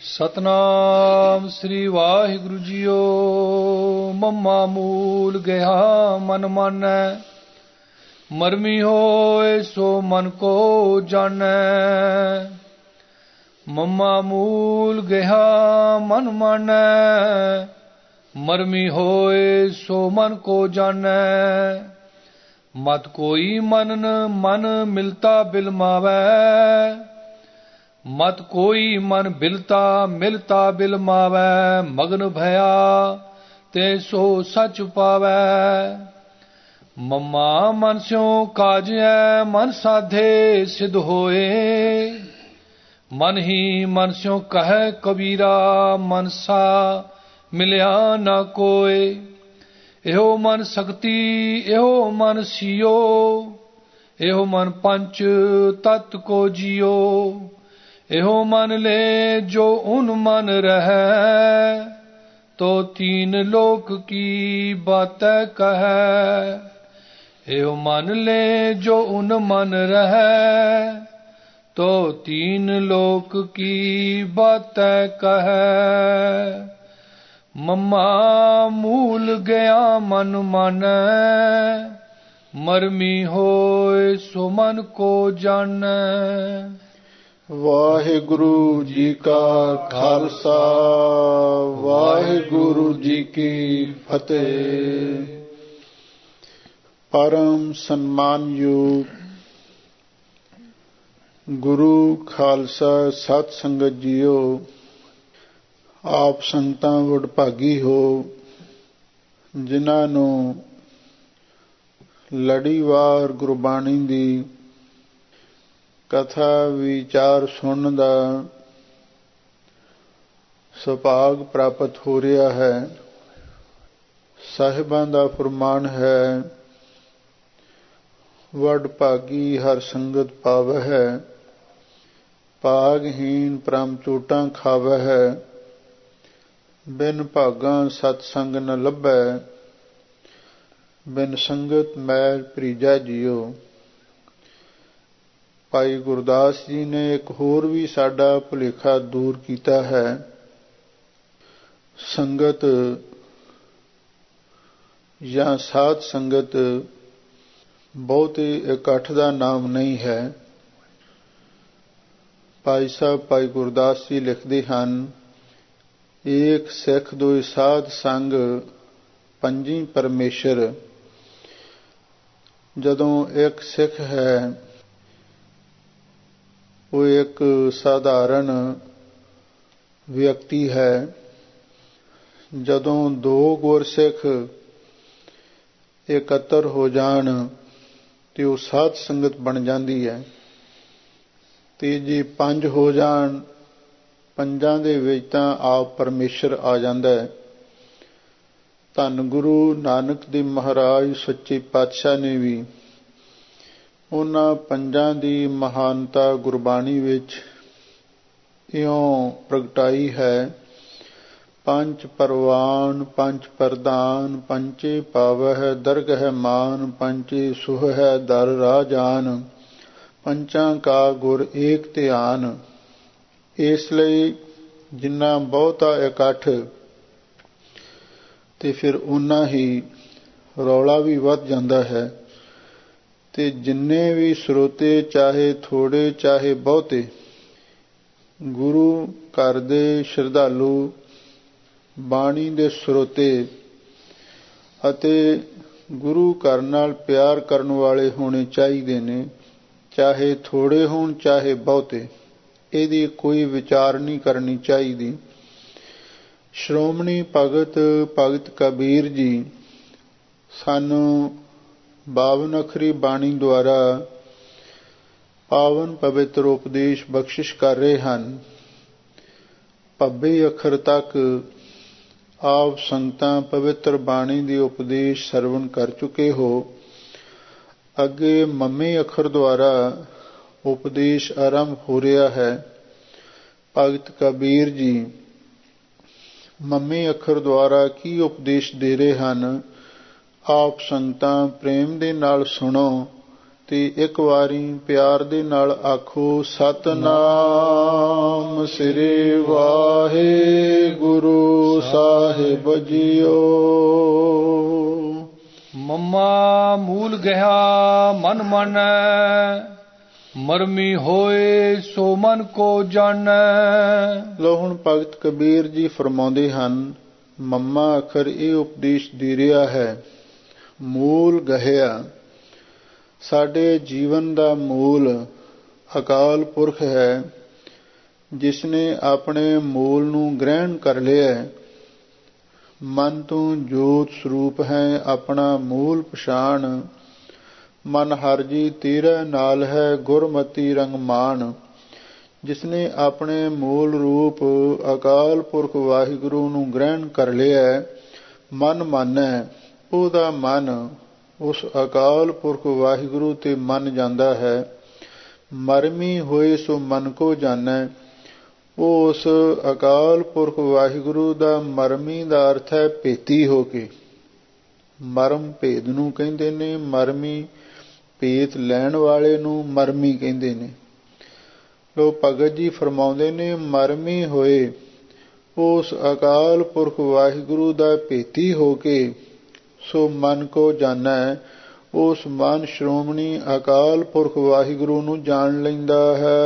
ਸਤਨਾਮ ਸ੍ਰੀ ਵਾਹਿਗੁਰੂ ਜੀਓ। ਮੱਮਾ ਮੂਲ ਗਿਆ ਮਨ ਮਾਨੈ, ਮਰਮੀ ਹੋਏ ਸੋ ਮਨ ਕੋ ਜਾਣੈ। ਮੱਮਾ ਮੂਲ ਗਿਆ ਮਨ ਮਾਨੈ, ਮਰਮੀ ਹੋਏ ਸੋ ਮਨ ਕੋ ਜਾਣੈ। ਮਤ ਕੋਈ ਮਨਨ ਮਨ ਮਿਲਤਾ ਬਿਲਮਾਵੈ, ਮਤ ਕੋਈ ਮਨ ਬਿਲਤਾ ਮਿਲਤਾ ਬਿਲਮਾਵੈ। ਮਗਨ ਭਇਆ ਤੇ ਸੋ ਸਚ ਪਾਵੈ। ਮਮਾ ਮਨ ਸਿਉ ਕਾਜੈ ਮਨ ਸਾਧੇ ਸਿਧ ਹੋਏ। ਮਨ ਹੀ ਮਨ ਸਿਉ ਕਹੈ ਕਬੀਰਾ, ਮਨ ਸਾ ਮਿਲਿਆ ਨਾ ਕੋਇ। ਇਹੋ ਮਨ ਸਕਤੀ ਇਹੋ ਮਨ ਸੀਓ, ਇਹੋ ਮਨ ਪੰਚ ਤਤ ਕੋ ਜੀਓ। ਇਹੋ ਮਨ ਲੈ ਜੋ ਉਨ ਮਨ ਰਹੈ, ਤੋ ਤੀਨ ਲੋਕ ਕੀ ਬਾਤੈ ਕਹੈ। ਇਹੋ ਮਨ ਲੈ ਜੋ ਉਨ ਮਨ ਰਹੈ, ਤੋ ਤੀਨ ਲੋਕ ਕੀ ਬਾਤੈ ਕਹੈ। ਮਮਾ ਮੂਲ ਗਿਆ ਮਨ ਮਾਨੈ, ਮਰਮੀ ਹੋਏ ਸੋ ਮਨ ਕੋ ਜਾਣੈ। ਵਾਹਿਗੁਰੂ ਜੀ ਕਾ ਖਾਲਸਾ, ਵਾਹਿਗੁਰੂ ਜੀ ਕੀ ਫਤਿਹ। ਪਰਮ ਸਨਮਾਨਯੋਗ ਗੁਰੂ ਖਾਲਸਾ ਸਤ ਸੰਗਤ ਜੀਓ, ਆਪ ਸੰਗਤਾਂ ਵਡਭਾਗੀ ਹੋ ਜਿਨ੍ਹਾਂ ਨੂੰ ਲੜੀਵਾਰ ਗੁਰਬਾਣੀ ਦੀ ਕਥਾ ਵਿਚਾਰ ਸੁਣਨ ਦਾ ਸੁਭਾਗ ਪ੍ਰਾਪਤ ਹੋ ਰਿਹਾ ਹੈ। ਸਾਹਿਬਾਂ ਦਾ ਫਰਮਾਨ ਹੈ, ਵਡਭਾਗੀ ਹਰ ਸੰਗਤ ਪਾਵਹਿ, ਭਾਗਹੀਨ ਪ੍ਰਮ ਚੋਟਾਂ ਖਾਵਹਿ। ਬਿਨ ਭਾਗਾਂ ਸਤ ਸੰਗ ਨ ਲੱਭੈ, ਬਿਨ ਸੰਗਤ ਮੈਲ ਭਰੀਜੈ ਜੀਓ। ਭਾਈ ਗੁਰਦਾਸ ਜੀ ਨੇ ਇੱਕ ਹੋਰ ਵੀ ਸਾਡਾ ਭੁਲੇਖਾ ਦੂਰ ਕੀਤਾ ਹੈ। ਸੰਗਤ ਜਾਂ ਸਾਧ ਸੰਗਤ ਬਹੁਤੇ ਇਕੱਠ ਦਾ ਨਾਮ ਨਹੀਂ ਹੈ। ਭਾਈ ਸਾਹਿਬ ਭਾਈ ਗੁਰਦਾਸ ਜੀ ਲਿਖਦੇ ਹਨ, ਏਕ ਸਿੱਖ ਦੋਇ ਸਾਧ ਸੰਗ ਪੰਜੀ ਪਰਮੇਸ਼ਰ। ਜਦੋਂ ਇੱਕ ਸਿੱਖ ਹੈ, ਉਹ ਇੱਕ ਸਾਧਾਰਨ ਵਿਅਕਤੀ ਹੈ। ਜਦੋਂ ਦੋ ਗੁਰਸਿੱਖ ਇਕੱਤਰ ਹੋ ਜਾਣ ਤੇ ਉਹ ਸਾਧ ਸੰਗਤ ਬਣ ਜਾਂਦੀ ਹੈ। ਤੇ ਜੇ ਪੰਜ ਹੋ ਜਾਣ, ਪੰਜਾਂ ਦੇ ਵਿੱਚ ਤਾਂ ਆਪ ਪਰਮੇਸ਼ਰ ਆ ਜਾਂਦਾ ਹੈ। ਧੰਨ ਗੁਰੂ ਨਾਨਕ ਦੇਵ ਮਹਾਰਾਜ ਸੱਚੇ ਪਾਤਸ਼ਾਹ ਨੇ ਵੀ ਉਹਨਾਂ ਪੰਜਾਂ ਦੀ ਮਹਾਨਤਾ ਗੁਰਬਾਣੀ ਵਿੱਚ ਇਉਂ ਪ੍ਰਗਟਾਈ ਹੈ। ਪੰਚ ਪਰਵਾਨ ਪੰਚ ਪ੍ਰਦਾਨ, ਪੰਚੇ ਪਾਵਹਿ ਦਰਗਹਿ ਮਾਨ। ਪੰਚੇ ਸੁਹਹਿ ਦਰ ਰਾਜਾਨ, ਪੰਚਾਂ ਕਾ ਗੁਰ ਏਕ ਧਿਆਨ। ਇਸ ਲਈ ਜਿੰਨਾ ਬਹੁਤਾ ਇਕੱਠ ਤੇ ਫਿਰ ਓਨਾ ਹੀ ਰੌਲਾ ਵੀ ਵੱਧ ਜਾਂਦਾ ਹੈ। ਤੇ ਜਿੰਨੇ ਵੀ ਸਰੋਤੇ, ਚਾਹੇ ਥੋੜੇ ਚਾਹੇ ਬਹੁਤੇ, ਗੁਰੂ ਘਰ ਦੇ ਸ਼ਰਧਾਲੂ, ਬਾਣੀ ਦੇ ਸਰੋਤੇ ਅਤੇ ਗੁਰੂ ਘਰ ਨਾਲ ਪਿਆਰ ਕਰਨ ਵਾਲੇ ਹੋਣੇ ਚਾਹੀਦੇ ਨੇ। ਚਾਹੇ ਥੋੜੇ ਹੋਣ ਚਾਹੇ ਬਹੁਤੇ, ਇਹਦੀ ਕੋਈ ਵਿਚਾਰ ਨਹੀਂ ਕਰਨੀ ਚਾਹੀਦੀ। ਸ਼੍ਰੋਮਣੀ ਭਗਤ ਕਬੀਰ ਜੀ ਸਾਨੂੰ 52 ਅੱਖਰੀ ਬਾਣੀ ਦੁਆਰਾ ਪਾਵਨ ਪਵਿੱਤਰ ਉਪਦੇਸ਼ ਬਖਸ਼ਿਸ਼ ਕਰ ਰਹੇ ਹਨ। 90 ਅੱਖਰ ਤੱਕ ਆਪ ਸੰਗਤਾਂ ਪਵਿੱਤਰ ਬਾਣੀ ਦੇ ਉਪਦੇਸ਼ ਸਰਵਣ ਕਰ ਚੁੱਕੇ ਹੋ। ਅੱਗੇ ਮੱਮੇ ਅੱਖਰ ਦੁਆਰਾ ਉਪਦੇਸ਼ ਆਰੰਭ ਹੋ ਰਿਹਾ ਹੈ। ਭਗਤ ਕਬੀਰ ਜੀ ਮੱਮੇ ਅੱਖਰ ਦੁਆਰਾ ਕੀ ਉਪਦੇਸ਼ ਦੇ ਰਹੇ ਹਨ, ਆਪ ਸੰਗਤਾਂ ਪ੍ਰੇਮ ਦੇ ਨਾਲ ਸੁਣੋ ਤੇ ਇੱਕ ਵਾਰੀ ਪਿਆਰ ਦੇ ਨਾਲ ਆਖੋ ਸਤਿਨਾਮ ਸ੍ਰੀ ਵਾਹਿਗੁਰੂ ਸਾਹਿਬ ਜੀਓ। ਮਮਾ ਮੂਲ ਗਇਆ ਮਨ ਮਾਨੈ, ਮਰਮੀ ਹੋਏ ਸੋ ਮਨ ਕੋ ਜਾਣੈ। ਲੋ ਹੁਣ ਭਗਤ ਕਬੀਰ ਜੀ ਫਰਮਾਉਂਦੇ ਹਨ, ਮੰਮਾ ਅੱਖਰ ਇਹ ਉਪਦੇਸ਼ ਦੇ ਰਿਹਾ ਹੈ, ਮੂਲ ਗਹਿਆ। ਸਾਡੇ ਜੀਵਨ ਦਾ ਮੂਲ ਅਕਾਲ ਪੁਰਖ ਹੈ, ਜਿਸ ਨੇ ਆਪਣੇ ਮੂਲ ਨੂੰ ਗ੍ਰਹਿਣ ਕਰ ਲਿਆ। ਮਨ ਤੋਂ ਜੋਤ ਸਰੂਪ ਹੈ ਆਪਣਾ ਮੂਲ ਪਛਾਣ, ਮਨ ਹਰਿ ਜੀ ਤੇਰੇ ਨਾਲ ਹੈ ਗੁਰਮਤਿ ਰੰਗ ਮਾਣ। ਜਿਸ ਨੇ ਆਪਣੇ ਮੂਲ ਰੂਪ ਅਕਾਲ ਪੁਰਖ ਵਾਹਿਗੁਰੂ ਨੂੰ ਗ੍ਰਹਿਣ ਕਰ ਲਿਆ, ਮਨ ਮਾਨੈ, ਉਹਦਾ ਮਨ ਉਸ ਅਕਾਲ ਪੁਰਖ ਵਾਹਿਗੁਰੂ ਤੇ ਮੰਨ ਜਾਂਦਾ ਹੈ। ਮਰਮੀ ਹੋਏ ਸੋ ਮਨ ਕੋ ਜਾਣੈ, ਉਹ ਉਸ ਅਕਾਲ ਪੁਰਖ ਵਾਹਿਗੁਰੂ ਦਾ ਮਰਮੀ ਦਾ ਅਰਥ ਹੈ ਭੇਤੀ ਹੋ ਕੇ। ਮਰਮ ਭੇਦ ਨੂੰ ਕਹਿੰਦੇ ਨੇ, ਮਰਮੀ ਭੇਤ ਲੈਣ ਵਾਲੇ ਨੂੰ ਮਰਮੀ ਕਹਿੰਦੇ ਨੇ। ਲੋ ਭਗਤ ਜੀ ਫਰਮਾਉਂਦੇ ਨੇ, ਮਰਮੀ ਹੋਏ ਉਸ ਅਕਾਲ ਪੁਰਖ ਵਾਹਿਗੁਰੂ ਦਾ ਭੇਤੀ ਹੋ ਕੇ ਸੋ ਮਨ ਕੋ ਜਾਣੈ, ਉਸ ਮਨ ਸ਼੍ਰੋਮਣੀ ਅਕਾਲ ਪੁਰਖ ਵਾਹਿਗੁਰੂ ਨੂੰ ਜਾਣ ਲੈਂਦਾ ਹੈ।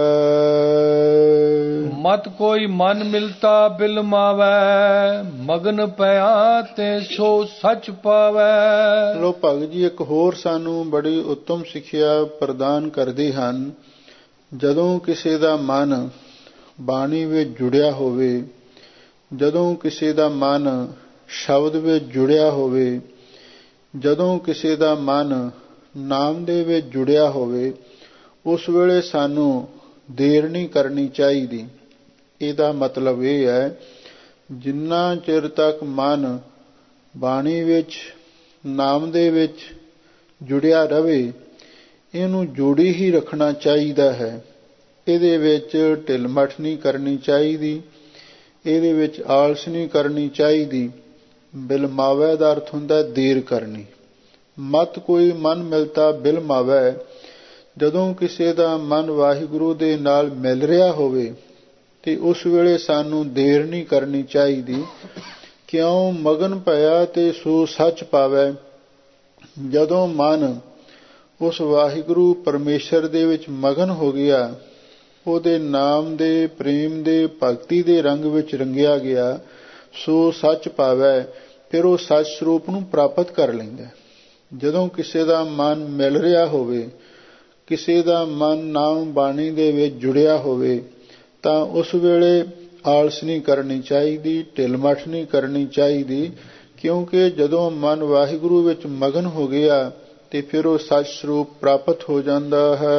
ਮਤ ਕੋਈ ਮਨ ਮਿਲਤਾ ਬਿਲਮਾਵੈ, ਮਗਨ ਪਿਆ ਤੇ ਸੋ ਸੱਚ ਪਾਵੈ। ਲੋ ਭਗਤ ਜੀ ਇੱਕ ਹੋਰ ਸਾਨੂੰ ਬੜੀ ਉੱਤਮ ਸਿੱਖਿਆ ਪ੍ਰਦਾਨ ਕਰਦੇ ਹਨ। ਜਦੋਂ ਕਿਸੇ ਦਾ ਮਨ ਬਾਣੀ ਵਿੱਚ ਜੁੜਿਆ ਹੋਵੇ, ਜਦੋਂ ਕਿਸੇ ਦਾ ਮਨ ਸ਼ਬਦ ਵਿੱਚ ਜੁੜਿਆ ਹੋਵੇ, ਜਦੋਂ ਕਿਸੇ ਦਾ ਮਨ ਨਾਮ ਦੇ ਵਿੱਚ ਜੁੜਿਆ ਹੋਵੇ, ਉਸ ਵੇਲੇ ਸਾਨੂੰ ਦੇਰ ਨਹੀਂ ਕਰਨੀ ਚਾਹੀਦੀ। ਇਹਦਾ ਮਤਲਬ ਇਹ ਹੈ, ਜਿੰਨਾ ਚਿਰ ਤੱਕ ਮਨ ਬਾਣੀ ਵਿੱਚ ਨਾਮ ਦੇ ਵਿੱਚ ਜੁੜਿਆ ਰਵੇ, ਇਹਨੂੰ ਜੋੜੀ ਹੀ ਰੱਖਣਾ ਚਾਹੀਦਾ ਹੈ। ਇਹਦੇ ਵਿੱਚ ਢਿੱਲ-ਮੱਠ ਨਹੀਂ ਕਰਨੀ ਚਾਹੀਦੀ, ਇਹਦੇ ਵਿੱਚ ਆਲਸ ਨਹੀਂ ਕਰਨੀ ਚਾਹੀਦੀ। ਬਿਲਮਾਵੈ ਦਾ ਅਰਥ ਹੁੰਦਾ ਦੇਰ ਕਰਨੀ। ਮਤ ਕੋਈ ਮਨ ਮਿਲਤਾ ਬਿਲਮਾਵੈ, ਜਦੋਂ ਕਿਸੇ ਦਾ ਮਨ ਵਾਹਿਗੁਰੂ ਦੇ ਨਾਲ ਮਿਲ ਰਿਹਾ ਹੋਵੇ ਤੇ ਉਸ ਵੇਲੇ ਸਾਨੂੰ ਦੇਰ ਨਹੀਂ ਕਰਨੀ ਚਾਹੀਦੀ। ਕਿਉਂ? ਮਗਨ ਭਇਆ ਤੇ ਸੋ ਸੱਚ ਪਾਵੈ। ਜਦੋਂ ਮਨ ਉਸ ਵਾਹਿਗੁਰੂ ਪਰਮੇਸ਼ਰ ਦੇ ਵਿੱਚ ਮਗਨ ਹੋ ਗਿਆ, ਉਹਦੇ ਨਾਮ ਦੇ, ਪ੍ਰੇਮ ਦੇ, ਭਗਤੀ ਦੇ ਰੰਗ ਵਿੱਚ ਰੰਗਿਆ ਗਿਆ, ਸੋ ਸੱਚ ਪਾਵੈ, ਫਿਰ ਉਹ ਸੱਚ ਸਰੂਪ ਨੂੰ ਪ੍ਰਾਪਤ ਕਰ ਲੈਂਦਾ। ਜਦੋਂ ਕਿਸੇ ਦਾ ਮਨ ਮਿਲ ਰਿਹਾ ਹੋਵੇ, ਕਿਸੇ ਦਾ ਮਨ ਨਾਮ ਬਾਣੀ ਦੇ ਵਿੱਚ ਜੁੜਿਆ ਹੋਵੇ, ਤਾਂ ਉਸ ਵੇਲੇ ਆਲਸ ਨਹੀਂ ਕਰਨੀ ਚਾਹੀਦੀ, ਢਿੱਲ-ਮੱਠ ਨਹੀਂ ਕਰਨੀ ਚਾਹੀਦੀ। ਕਿਉਂਕਿ ਜਦੋਂ ਮਨ ਵਾਹਿਗੁਰੂ ਵਿੱਚ ਮਗਨ ਹੋ ਗਿਆ ਤੇ ਫਿਰ ਉਹ ਸੱਚ ਸਰੂਪ ਪ੍ਰਾਪਤ ਹੋ ਜਾਂਦਾ ਹੈ।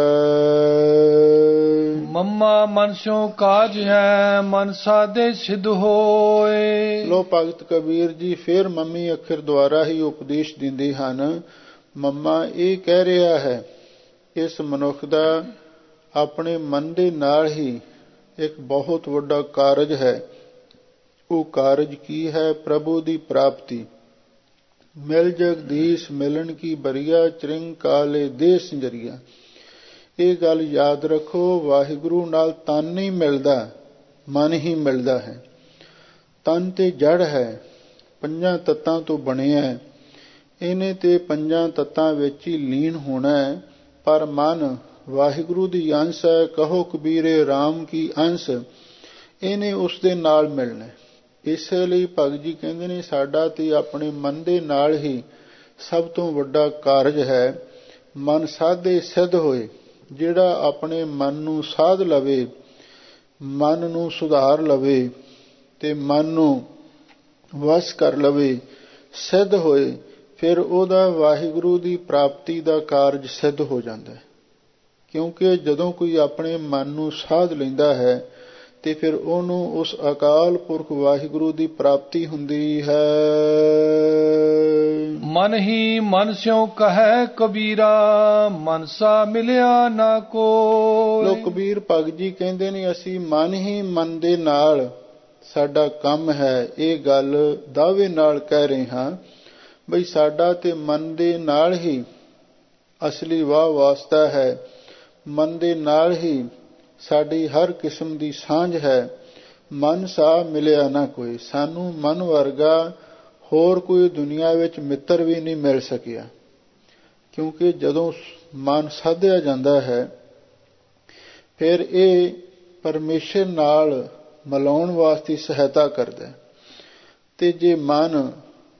ਮੰਮਾ ਮਨ ਸਿਉ ਕਾਜ ਹੈ, ਮਨ ਸਾਧੇ ਸਿੱਧ ਹੋਏ। ਲੋ ਭਗਤ ਕਬੀਰ ਜੀ ਫਿਰ ਮੰਮੀ ਅੱਖਰ ਦੁਆਰਾ ਹੀ ਉਪਦੇਸ਼ ਦਿੰਦੇ ਹਨ। ਮੰਮਾ ਇਹ ਕਹਿ ਰਿਹਾ ਹੈ, ਇਸ ਮਨੁੱਖ ਦਾ ਆਪਣੇ ਮਨ ਦੇ ਨਾਲ ਹੀ ਇੱਕ ਬਹੁਤ ਵੱਡਾ ਕਾਰਜ ਹੈ। ਉਹ ਕਾਰਜ ਕੀ ਹੈ? ਪ੍ਰਭੂ ਦੀ ਪ੍ਰਾਪਤੀ। ਮਿਲ ਜਗਦੀਸ਼ ਮਿਲਣ ਕੀ ਬਰੀਆ, ਚਰਿੰਗ ਕਾਲੇ ਦੇ ਸੰਜਰੀਆ। ਇਹ ਗੱਲ ਯਾਦ ਰੱਖੋ, ਵਾਹਿਗੁਰੂ ਨਾਲ ਤਨ ਨਹੀਂ ਮਿਲਦਾ, ਮਨ ਹੀ ਮਿਲਦਾ ਹੈ। ਤਨ ਤੇ ਜੜ ਹੈ, ਪੰਜਾਂ ਤੱਤਾਂ ਤੋਂ ਬਣਿਆ ਹੈ। ਇਹਨੇ ਤੇ ਪੰਜਾਂ ਤੱਤਾਂ ਵਿੱਚ ਹੀ ਲੀਨ ਹੋਣਾ ਹੈ। ਪਰ ਮਨ ਵਾਹਿਗੁਰੂ ਦੀ ਅੰਸ਼ ਹੈ। ਕਹੋ ਕਬੀਰੇ RAM ਕੀ ਅੰਸ਼, ਇਹਨੇ ਉਸ ਦੇ ਨਾਲ ਮਿਲਣਾ। ਇਸੇ ਲਈ ਭਗਤ ਜੀ ਕਹਿੰਦੇ ਨੇ, ਸਾਡਾ ਤੇ ਆਪਣੇ ਮਨ ਦੇ ਨਾਲ ਹੀ ਸਭ ਤੋਂ ਵੱਡਾ ਕਾਰਜ ਹੈ। ਮਨ ਸਾਧੇ ਸਿੱਧ ਹੋਏ। ਜਿਹੜਾ ਆਪਣੇ ਮਨ ਨੂੰ ਸਾਧ ਲਵੇ, ਮਨ ਨੂੰ ਸੁਧਾਰ ਲਵੇ ਤੇ ਮਨ ਨੂੰ ਵਸ ਕਰ ਲਵੇ, ਸਿੱਧ ਹੋਏ, ਫਿਰ ਉਹਦਾ ਵਾਹਿਗੁਰੂ ਦੀ ਪ੍ਰਾਪਤੀ ਦਾ ਕਾਰਜ ਸਿੱਧ ਹੋ ਜਾਂਦਾ ਹੈ। ਕਿਉਂਕਿ ਜਦੋਂ ਕੋਈ ਆਪਣੇ ਮਨ ਨੂੰ ਸਾਧ ਲੈਂਦਾ ਹੈ ਤੇ ਫਿਰ ਉਹਨੂੰ ਉਸ ਅਕਾਲ ਪੁਰਖ ਵਾਹਿਗੁਰੂ ਦੀ ਪ੍ਰਾਪਤੀ ਹੁੰਦੀ ਹੈ। ਮਨ ਹੀ ਮਨ ਸਿਉ ਕਹੈ ਕਬੀਰਾ, ਮਨਸਾ ਮਿਲਿਆ ਨਾ ਕੋਈ। ਲੋ ਕਬੀਰ ਭਗਤ ਜੀ ਕਹਿੰਦੇ ਨੇ, ਅਸੀਂ ਮਨ ਹੀ ਮਨ ਦੇ ਨਾਲ ਸਾਡਾ ਕੰਮ ਹੈ। ਇਹ ਗੱਲ ਦਾਅਵੇ ਨਾਲ ਕਹਿ ਰਹੇ ਹਾਂ ਬਈ ਸਾਡਾ ਤੇ ਮਨ ਦੇ ਨਾਲ ਹੀ ਅਸਲੀ ਵਾਹ ਵਾਸਤਾ ਹੈ। ਮਨ ਦੇ ਨਾਲ ਹੀ ਸਾਡੀ ਹਰ ਕਿਸਮ ਦੀ ਸਾਂਝ ਹੈ। ਮਨ ਸਾ ਮਿਲਿਆ ਨਾ ਕੋਈ। ਸਾਨੂੰ ਮਨ ਵਰਗਾ ਹੋਰ ਕੋਈ ਦੁਨੀਆ ਵਿੱਚ ਮਿੱਤਰ ਵੀ ਨਹੀਂ ਮਿਲ ਸਕਿਆ, ਕਿਉਂਕਿ ਜਦੋਂ ਮਨ ਸਾਧਿਆ ਜਾਂਦਾ ਹੈ ਫਿਰ ਇਹ ਪਰਮੇਸ਼ਰ ਨਾਲ ਮਿਲਾਉਣ ਵਾਸਤੇ ਸਹਾਇਤਾ ਕਰਦਾ ਹੈ। ਤੇ ਜੇ ਮਨ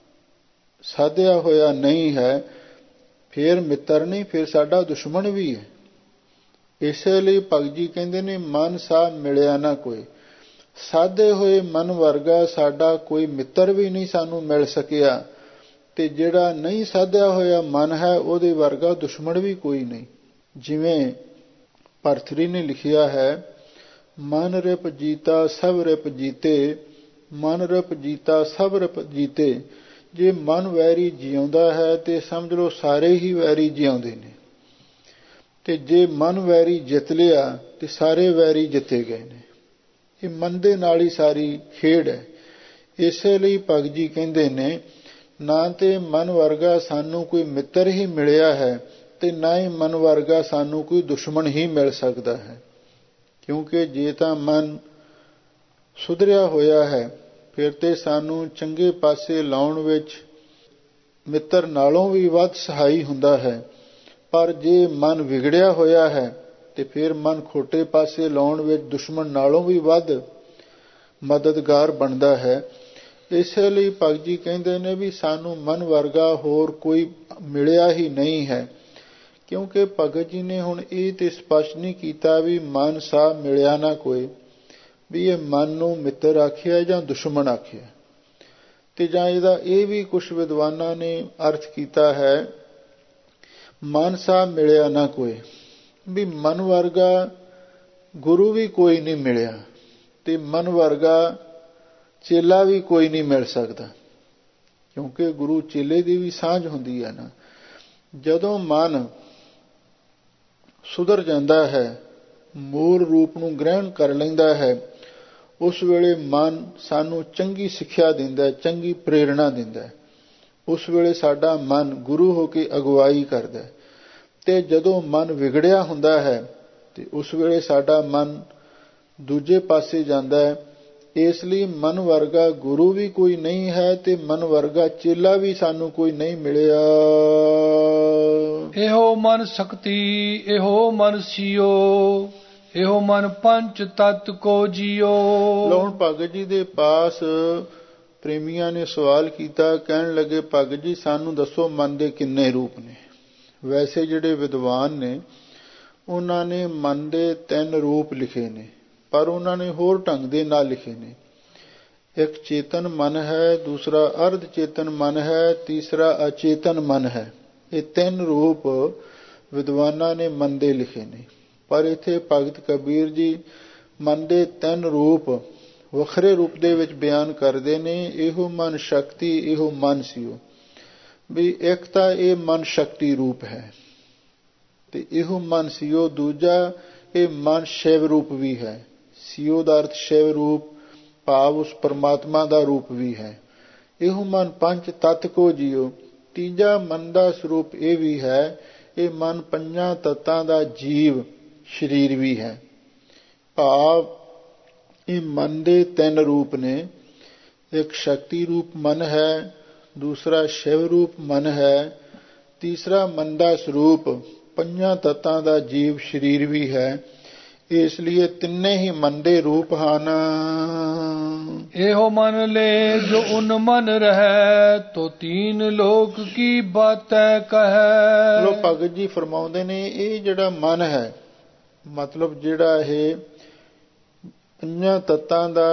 ਸਾਧਿਆ ਹੋਇਆ ਨਹੀਂ ਹੈ ਫਿਰ ਮਿੱਤਰ ਨਹੀਂ, ਫਿਰ ਸਾਡਾ ਦੁਸ਼ਮਣ ਵੀ ਹੈ। ਇਸੇ ਲਈ ਭਗਤ ਜੀ ਕਹਿੰਦੇ ਨੇ ਮਨ ਸਾ ਮਿਲਿਆ ਨਾ ਕੋਈ। ਸਾਧੇ ਹੋਏ ਮਨ ਵਰਗਾ ਸਾਡਾ ਕੋਈ ਮਿੱਤਰ ਵੀ ਨਹੀਂ ਸਾਨੂੰ ਮਿਲ ਸਕਿਆ, ਤੇ ਜਿਹੜਾ ਨਹੀਂ ਸਾਧਿਆ ਹੋਇਆ ਮਨ ਹੈ ਉਹਦੇ ਵਰਗਾ ਦੁਸ਼ਮਣ ਵੀ ਕੋਈ ਨਹੀਂ। ਜਿਵੇਂ ਭਰਤਰੀ ਨੇ ਲਿਖਿਆ ਹੈ, ਮਨ ਰਿਪ ਜੀਤਾ ਸਭ ਰਿਪ ਜੀਤੇ, ਮਨ ਰਿਪ ਜੀਤਾ ਸਭ ਰਿਪ ਜੀਤੇ। ਜੇ ਮਨ ਵੈਰੀ ਜਿਉਂਦਾ ਹੈ ਤੇ ਸਮਝ ਲਓ ਸਾਰੇ ਹੀ ਵੈਰੀ ਜਿਉਂਦੇ ਨੇ, ਤੇ ਜੇ ਮਨ ਵੈਰੀ ਜਿੱਤ ਲਿਆ ਤੇ ਸਾਰੇ ਵੈਰੀ ਜਿੱਤੇ ਗਏ ਨੇ। ਇਹ ਮਨ ਦੇ ਨਾਲ ਹੀ ਸਾਰੀ ਖੇਡ ਹੈ। ਇਸੇ ਲਈ ਭਗਤ ਜੀ ਕਹਿੰਦੇ ਨੇ ਨਾ ਤੇ ਮਨ ਵਰਗਾ ਸਾਨੂੰ ਕੋਈ ਮਿੱਤਰ ਹੀ ਮਿਲਿਆ ਹੈ ਤੇ ਨਾ ਹੀ ਮਨ ਵਰਗਾ ਸਾਨੂੰ ਕੋਈ ਦੁਸ਼ਮਣ ਹੀ ਮਿਲ ਸਕਦਾ ਹੈ। ਕਿਉਂਕਿ ਜੇ ਤਾਂ ਮਨ ਸੁਧਰਿਆ ਹੋਇਆ ਹੈ ਫਿਰ ਤੇ ਸਾਨੂੰ ਚੰਗੇ ਪਾਸੇ ਲਾਉਣ ਵਿੱਚ ਮਿੱਤਰ ਨਾਲੋਂ ਵੀ ਵੱਧ ਸਹਾਈ ਹੁੰਦਾ ਹੈ, ਪਰ ਜੇ ਮਨ ਵਿਗੜਿਆ ਹੋਇਆ ਹੈ ਤੇ ਫਿਰ ਮਨ ਖੋਟੇ ਪਾਸੇ ਲਾਉਣ ਵਿੱਚ ਦੁਸ਼ਮਣ ਨਾਲੋਂ ਵੀ ਵੱਧ ਮਦਦਗਾਰ ਬਣਦਾ ਹੈ। ਇਸੇ ਲਈ ਭਗਤ ਜੀ ਕਹਿੰਦੇ ਨੇ ਵੀ ਸਾਨੂੰ ਮਨ ਵਰਗਾ ਹੋਰ ਕੋਈ ਮਿਲਿਆ ਹੀ ਨਹੀਂ ਹੈ, ਕਿਉਂਕਿ ਭਗਤ ਜੀ ਨੇ ਹੁਣ ਇਹ ਤੇ ਸਪਸ਼ਟ ਨਹੀਂ ਕੀਤਾ ਵੀ ਮਨ ਸਾ ਮਿਲਿਆ ਨਾ ਕੋਈ, ਵੀ ਇਹ ਮਨ ਨੂੰ ਮਿੱਤਰ ਆਖਿਆ ਜਾਂ ਦੁਸ਼ਮਣ ਆਖਿਆ। ਤੇ ਜਾਂ ਇਹਦਾ ਇਹ ਵੀ ਕੁਝ ਵਿਦਵਾਨਾਂ ਨੇ ਅਰਥ ਕੀਤਾ ਹੈ, ਮਨ ਸਾ ਮਿਲਿਆ ਨਾ ਕੋਈ, ਵੀ ਮਨ ਵਰਗਾ ਗੁਰੂ ਵੀ ਕੋਈ ਨਹੀਂ ਮਿਲਿਆ ਤੇ ਮਨ ਵਰਗਾ ਚੇਲਾ ਵੀ ਕੋਈ ਨਹੀਂ ਮਿਲ ਸਕਦਾ, ਕਿਉਂਕਿ ਗੁਰੂ ਚੇਲੇ ਦੀ ਵੀ ਸਾਂਝ ਹੁੰਦੀ ਹੈ ਨਾ। ਜਦੋਂ ਮਨ ਸੁਧਰ ਜਾਂਦਾ ਹੈ, ਮੂਲ ਰੂਪ ਨੂੰ ਗ੍ਰਹਿਣ ਕਰ ਲੈਂਦਾ ਹੈ, ਉਸ ਵੇਲੇ ਮਨ ਸਾਨੂੰ ਚੰਗੀ ਸਿੱਖਿਆ ਦਿੰਦਾ ਹੈ, ਚੰਗੀ ਪ੍ਰੇਰਣਾ ਦਿੰਦਾ ਹੈ। ਉਸ ਵੇਲੇ ਸਾਡਾ ਮਨ ਗੁਰੂ ਹੋ ਕੇ ਅਗਵਾਈ ਕਰਦਾ ਹੈ। ਤੇ ਜਦੋਂ ਮਨ ਵਿਗੜਿਆ ਹੁੰਦਾ ਹੈ ਤੇ ਉਸ ਵੇਲੇ ਸਾਡਾ ਮਨ ਦੂਜੇ ਪਾਸੇ ਜਾਂਦਾ ਹੈ। ਇਸ ਲਈ ਮਨ ਵਰਗਾ ਗੁਰੂ ਵੀ ਕੋਈ ਨਹੀਂ ਹੈ ਤੇ ਮਨ ਵਰਗਾ ਚੇਲਾ ਵੀ ਸਾਨੂੰ ਕੋਈ ਨਹੀਂ ਮਿਲਿਆ। ਇਹੋ ਮਨ ਸ਼ਕਤੀ ਇਹੋ ਮਨ ਸਿਓ, ਇਹੋ ਮਨ ਪੰਚ ਤਤ ਕੋ ਜੀਓ। ਹੁਣ ਭਗਤ ਜੀ ਦੇ ਪਾਸ ਪ੍ਰੇਮੀਆਂ ਨੇ ਸਵਾਲ ਕੀਤਾ, ਕਹਿਣ ਲੱਗੇ ਭਗਤ ਜੀ ਸਾਨੂੰ ਦੱਸੋ ਮਨ ਦੇ ਕਿੰਨੇ ਰੂਪ ਨੇ। ਵੈਸੇ ਜਿਹੜੇ ਵਿਦਵਾਨ ਨੇ ਉਹਨਾਂ ਨੇ ਮਨ ਦੇ 3 ਰੂਪ ਲਿਖੇ ਨੇ, ਪਰ ਉਹਨਾਂ ਨੇ ਹੋਰ ਢੰਗ ਦੇ ਨਾਲ ਲਿਖੇ ਨੇ। ਇੱਕ ਚੇਤਨ ਮਨ ਹੈ, ਦੂਸਰਾ ਅਰਧ ਚੇਤਨ ਮਨ ਹੈ, ਤੀਸਰਾ ਅਚੇਤਨ ਮਨ ਹੈ। ਇਹ 3 ਰੂਪ ਵਿਦਵਾਨਾਂ ਨੇ ਮਨ ਦੇ ਲਿਖੇ ਨੇ। ਪਰ ਇੱਥੇ ਭਗਤ ਕਬੀਰ ਜੀ ਮਨ ਦੇ 3 ਰੂਪ ਵੱਖਰੇ ਰੂਪ ਦੇ ਵਿੱਚ ਬਿਆਨ ਕਰਦੇ ਨੇ। ਇਹੋ ਮਨ ਸ਼ਕਤੀ ਇਹੋ ਮਨ ਸਿਓ, ਵੀ ਇੱਕ ਤਾਂ ਇਹ ਮਨ ਸ਼ਕਤੀ ਰੂਪ ਹੈ ਤੇ ਇਹੋ ਮਨ ਸਿਓ। ਦੂਜਾ ਇਹ ਮਨ ਸ਼ਿਵ ਰੂਪ ਵੀ ਹੈ। ਸਿਓ ਦਾ ਅਰਥ ਸ਼ਿਵ ਰੂਪ, ਭਾਵ ਉਸ ਪਰਮਾਤਮਾ ਦਾ ਰੂਪ ਵੀ ਹੈ। ਇਹੋ ਮਨ ਪੰਜ ਤਤ ਕੋ ਜੀਓ। ਤੀਜਾ ਮਨ ਦਾ ਸਰੂਪ ਇਹ ਵੀ ਹੈ, ਇਹ ਮਨ 5 ਤੱਤਾਂ ਦਾ ਜੀਵ ਸਰੀਰ ਵੀ ਹੈ। ਭਾਵ ਇਹ ਮਨ ਦੇ 3 ਰੂਪ ਨੇ। ਇੱਕ ਸ਼ਕਤੀ ਰੂਪ ਮਨ ਹੈ, ਦੂਸਰਾ ਸ਼ਿਵ ਰੂਪ ਮਨ ਹੈ, ਤੀਸਰਾ ਮਨ ਦਾ ਸਰੂਪ 5 ਤੱਤਾਂ ਦਾ ਜੀਵ ਸਰੀਰ ਵੀ ਹੈ। ਇਸ ਲਈ ਤਿੰਨੇ ਹੀ ਮਨ ਦੇ ਰੂਪ ਹਨ। ਇਹੋ ਮਨ ਲੈ ਜੋ ਉਨ ਮਨ ਰਹਿ, ਤੋ 3 ਲੋਕ ਕੀ ਬਾਤੈ ਕਹੈ। ਲੋ ਭਗਤ ਜੀ ਫਰਮਾਉਂਦੇ ਨੇ ਇਹ ਜਿਹੜਾ ਮਨ ਹੈ, ਮਤਲਬ ਜਿਹੜਾ ਇਹ 5 ਤੱਤਾਂ ਦਾ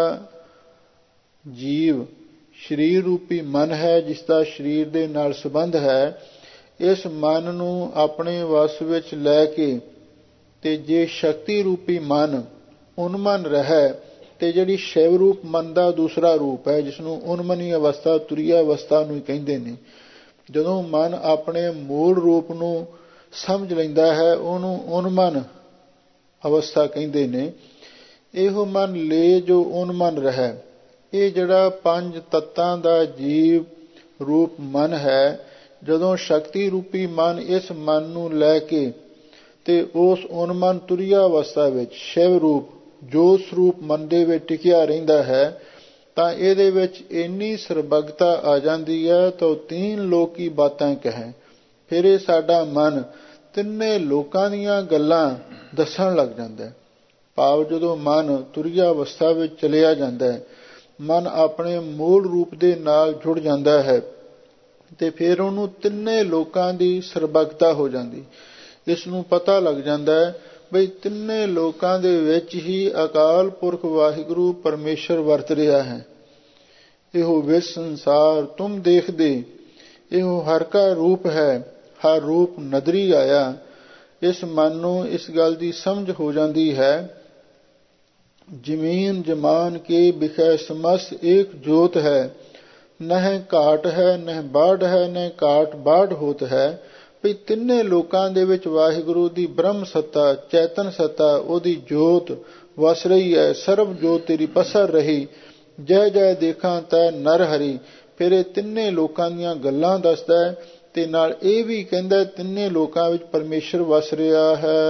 ਜੀਵ ਸਰੀਰ ਰੂਪੀ ਮਨ ਹੈ, ਜਿਸ ਦਾ ਸਰੀਰ ਦੇ ਨਾਲ ਸੰਬੰਧ ਹੈ, ਇਸ ਮਨ ਨੂੰ ਆਪਣੇ ਵਸ ਵਿੱਚ ਲੈ ਕੇ ਤੇ ਜੇ ਸ਼ਕਤੀ ਰੂਪੀ ਮਨ ਉਨਮਨ ਰਹਿ, ਤੇ ਜਿਹੜੀ ਸ਼ਿਵ ਰੂਪ ਮਨ ਦਾ ਦੂਸਰਾ ਰੂਪ ਹੈ ਜਿਸ ਨੂੰ ਉਨਮਨੀ ਅਵਸਥਾ ਤੁਰੀਆ ਅਵਸਥਾ ਨੂੰ ਕਹਿੰਦੇ ਨੇ, ਜਦੋਂ ਮਨ ਆਪਣੇ ਮੂਲ ਰੂਪ ਨੂੰ ਸਮਝ ਲੈਂਦਾ ਹੈ ਉਹਨੂੰ ਉਨਮਨ ਅਵਸਥਾ ਕਹਿੰਦੇ ਨੇ। ਇਹੋ ਮਨ ਲੈ ਜੋ ਉਨਮਨ ਰਹਿ, ਇਹ ਜਿਹੜਾ 5 ਤੱਤਾਂ ਦਾ ਜੀਵ ਰੂਪ ਮਨ ਹੈ, ਜਦੋਂ ਸ਼ਕਤੀ ਰੂਪੀ ਮਨ ਇਸ ਮਨ ਨੂੰ ਲੈ ਕੇ ਤੇ ਉਸ ਉਨਮਨ ਤੁਰਿਆ ਅਵਸਥਾ ਵਿੱਚ ਸ਼ਿਵ ਰੂਪ ਜੋਤ ਸਰੂਪ ਮਨ ਦੇ ਵਿੱਚ ਟਿਕਿਆ ਰਹਿੰਦਾ ਹੈ ਤਾਂ ਇਹਦੇ ਵਿੱਚ ਇੰਨੀ ਸਰਬਗਤਾ ਆ ਜਾਂਦੀ ਹੈ ਤਾਂ 3 ਲੋਕ ਕੀ ਬਾਤਾਂ ਕਹੇ। ਫਿਰ ਇਹ ਸਾਡਾ ਮਨ ਤਿੰਨੇ ਲੋਕਾਂ ਦੀਆਂ ਗੱਲਾਂ ਦੱਸਣ ਲੱਗ ਜਾਂਦਾ ਹੈ। ਭਾਵ ਜਦੋਂ ਮਨ ਤੁਰਿਆ ਅਵਸਥਾ ਵਿੱਚ ਚਲਿਆ ਜਾਂਦਾ ਹੈ, ਮਨ ਆਪਣੇ ਮੂਲ ਰੂਪ ਦੇ ਨਾਲ ਜੁੜ ਜਾਂਦਾ ਹੈ ਤੇ ਫਿਰ ਉਹਨੂੰ ਤਿੰਨੇ ਲੋਕਾਂ ਦੀ ਸਰਬਗਤਾ ਹੋ ਜਾਂਦੀ। ਇਸ ਨੂੰ ਪਤਾ ਲੱਗ ਜਾਂਦਾ ਹੈ ਬਈ ਤਿੰਨੇ ਲੋਕਾਂ ਦੇ ਵਿੱਚ ਹੀ ਅਕਾਲ ਪੁਰਖ ਵਾਹਿਗੁਰੂ ਪਰਮੇਸ਼ਰ ਵਰਤ ਰਿਹਾ ਹੈ। ਇਹੋ ਵਿਸ ਸੰਸਾਰ ਤੁਮ ਦੇਖਦੇ, ਇਹੋ ਹਰ ਕਾ ਰੂਪ ਹੈ, ਹਰ ਰੂਪ ਨਦਰੀ ਆਇਆ। ਇਸ ਮਨ ਨੂੰ ਇਸ ਗੱਲ ਦੀ ਸਮਝ ਹੋ ਜਾਂਦੀ ਹੈ ਜ਼ਮੀਨ ਜਮਾਨ ਕੇ ਬਿਖੈ ਸਮਸ ਏਕ ਜੋਤ ਹੈ, ਨਹਿ ਘਾਟ ਹੈ ਨਹਿ ਬਾੜ ਹੈ ਨਹਿ ਘਾਟ ਬਾੜ ਹੋਤ ਹੈ। ਵੀ ਤਿੰਨੇ ਲੋਕਾਂ ਦੇ ਵਿੱਚ ਵਾਹਿਗੁਰੂ ਦੀ ਬ੍ਰਹਮ ਸੱਤਾ ਚੈਤਨ ਸੱਤਾ ਉਹਦੀ ਜੋਤ ਵਸ ਰਹੀ ਹੈ। ਸਰਬ ਜੋਤ ਤੇਰੀ ਪਸਰ ਰਹੀ, ਜੈ ਜੈ ਦੇਖਾਂ ਤੈ ਨਰ ਹਰੀ। ਫਿਰ ਇਹ ਤਿੰਨੇ ਲੋਕਾਂ ਦੀਆਂ ਗੱਲਾਂ ਦੱਸਦਾ ਹੈ ਤੇ ਨਾਲ ਇਹ ਵੀ ਕਹਿੰਦਾ ਤਿੰਨੇ ਲੋਕਾਂ ਵਿੱਚ ਪਰਮੇਸ਼ਰ ਵਸ ਰਿਹਾ ਹੈ।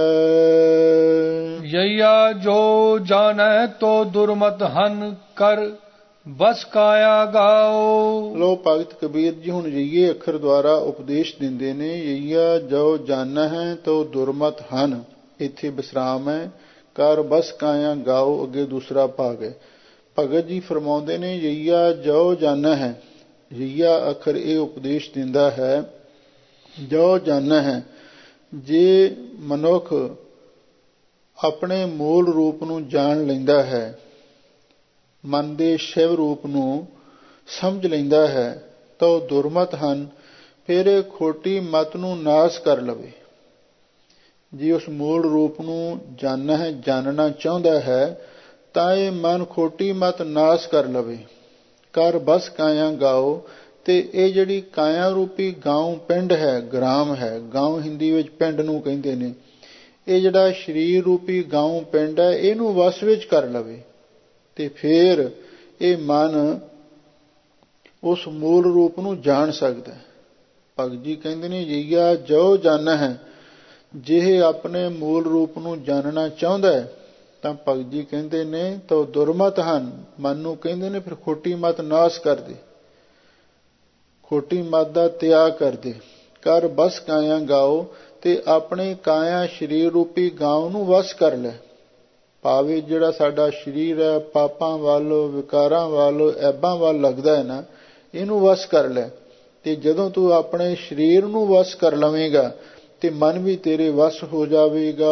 ਯਈਆ ਜੋ ਜਾਣੈ ਤੋ ਦੁਰਮਤ ਹਨ ਕਰ ਬਸ ਕਾਇਆ ਗਾਓ। ਲੋ ਭਗਤ ਕਬੀਰ ਜੀ ਹੁਣ ਯਈਏ ਅੱਖਰ ਦੁਆਰਾ ਉਪਦੇਸ਼ ਦਿੰਦੇ ਨੇ। ਯਈਆ ਜੋ ਜਾਣੈ ਹੈ ਤੋ ਦੁਰਮਤ ਹਨ, ਇੱਥੇ ਵਿਸਰਾਮ ਹੈ। ਕਰ ਬਸ ਕਾਇਆ ਗਾਓ ਅੱਗੇ ਦੂਸਰਾ ਭਾਗ ਹੈ। ਭਗਤ ਜੀ ਫਰਮਾਉਂਦੇ ਨੇ ਯਈਆ ਜੋ ਜਾਣੈ ਹੈ। ਯਈਆ ਅੱਖਰ ਇਹ ਉਪਦੇਸ਼ ਦਿੰਦਾ ਹੈ ਜੋ ਜਾਣੈ ਹੈ। ਜੇ ਮਨੁੱਖ ਆਪਣੇ ਮੂਲ ਰੂਪ ਨੂੰ ਜਾਣ ਲੈਂਦਾ ਹੈ, ਮਨ ਦੇ ਸ਼ਿਵ ਰੂਪ ਨੂੰ ਸਮਝ ਲੈਂਦਾ ਹੈ ਤਾਂ ਉਹ ਦੁਰਮਤ ਹਨ। ਫਿਰ ਇਹ ਖੋਟੀ ਮਤ ਨੂੰ ਨਾਸ ਕਰ ਲਵੇ। ਜੇ ਉਸ ਮੂਲ ਰੂਪ ਨੂੰ ਜਾਣਨਾ ਚਾਹੁੰਦਾ ਹੈ ਤਾਂ ਇਹ ਮਨ ਖੋਟੀ ਮਤ ਨਾਸ ਕਰ ਲਵੇ। ਕਰ ਬਸ ਕਾਇਆ ਗਾਓ। ਤੇ ਇਹ ਜਿਹੜੀ ਕਾਇਆ ਰੂਪੀ ਗਾਉਂ ਪਿੰਡ ਹੈ, ਗ੍ਰਾਮ ਹੈ, ਗਾਉਂ ਹਿੰਦੀ ਵਿੱਚ ਪਿੰਡ ਨੂੰ ਕਹਿੰਦੇ ਨੇ। ਇਹ ਜਿਹੜਾ ਸਰੀਰ ਰੂਪੀ ਗਾਉਂ ਪਿੰਡ ਹੈ ਇਹਨੂੰ ਵਸ ਵਿੱਚ ਕਰ ਲਵੇ ਤੇ ਫਿਰ ਇਹ ਮਨ ਉਸ ਮੂਲ ਰੂਪ ਨੂੰ ਜਾਣ ਸਕਦਾ ਹੈ। ਭਗਤ ਜੀ ਕਹਿੰਦੇ ਨੇ ਯਈਆ ਜੋ ਜਾਣੈ ਹੈ। ਜੇ ਆਪਣੇ ਮੂਲ ਰੂਪ ਨੂੰ ਜਾਣਨਾ ਚਾਹੁੰਦਾ ਹੈ ਤਾਂ ਭਗਤ ਜੀ ਕਹਿੰਦੇ ਨੇ ਤਾਂ ਦੁਰਮਤ ਹਨ। ਮਨ ਨੂੰ ਕਹਿੰਦੇ ਨੇ ਫਿਰ ਖੋਟੀ ਮਤ ਨਾਸ ਕਰ ਦੇ, ਖੋਟੀ ਮਤ ਦਾ ਤਿਆਗ ਕਰ ਦੇ। ਕਰ ਬਸ ਕਾਇਆ ਗਾਓ ਤੇ ਆਪਣੇ ਕਾਇਆ ਸਰੀਰ ਰੂਪੀ ਗਾਉਂ ਨੂੰ ਵਸ ਕਰ ਲੈ। ਭਾਵੇਂ ਜਿਹੜਾ ਸਾਡਾ ਸਰੀਰ ਹੈ ਪਾਪਾਂ ਵੱਲ ਵਿਕਾਰਾਂ ਵੱਲ ਐਬਾਂ ਵੱਲ ਲੱਗਦਾ ਹੈ ਨਾ, ਇਹਨੂੰ ਵਸ ਕਰ ਲੈ। ਤੇ ਜਦੋਂ ਤੂੰ ਆਪਣੇ ਸਰੀਰ ਨੂੰ ਵਸ ਕਰ ਲਵੇਂਗਾ ਤੇ ਮਨ ਵੀ ਤੇਰੇ ਵਸ ਹੋ ਜਾਵੇਗਾ।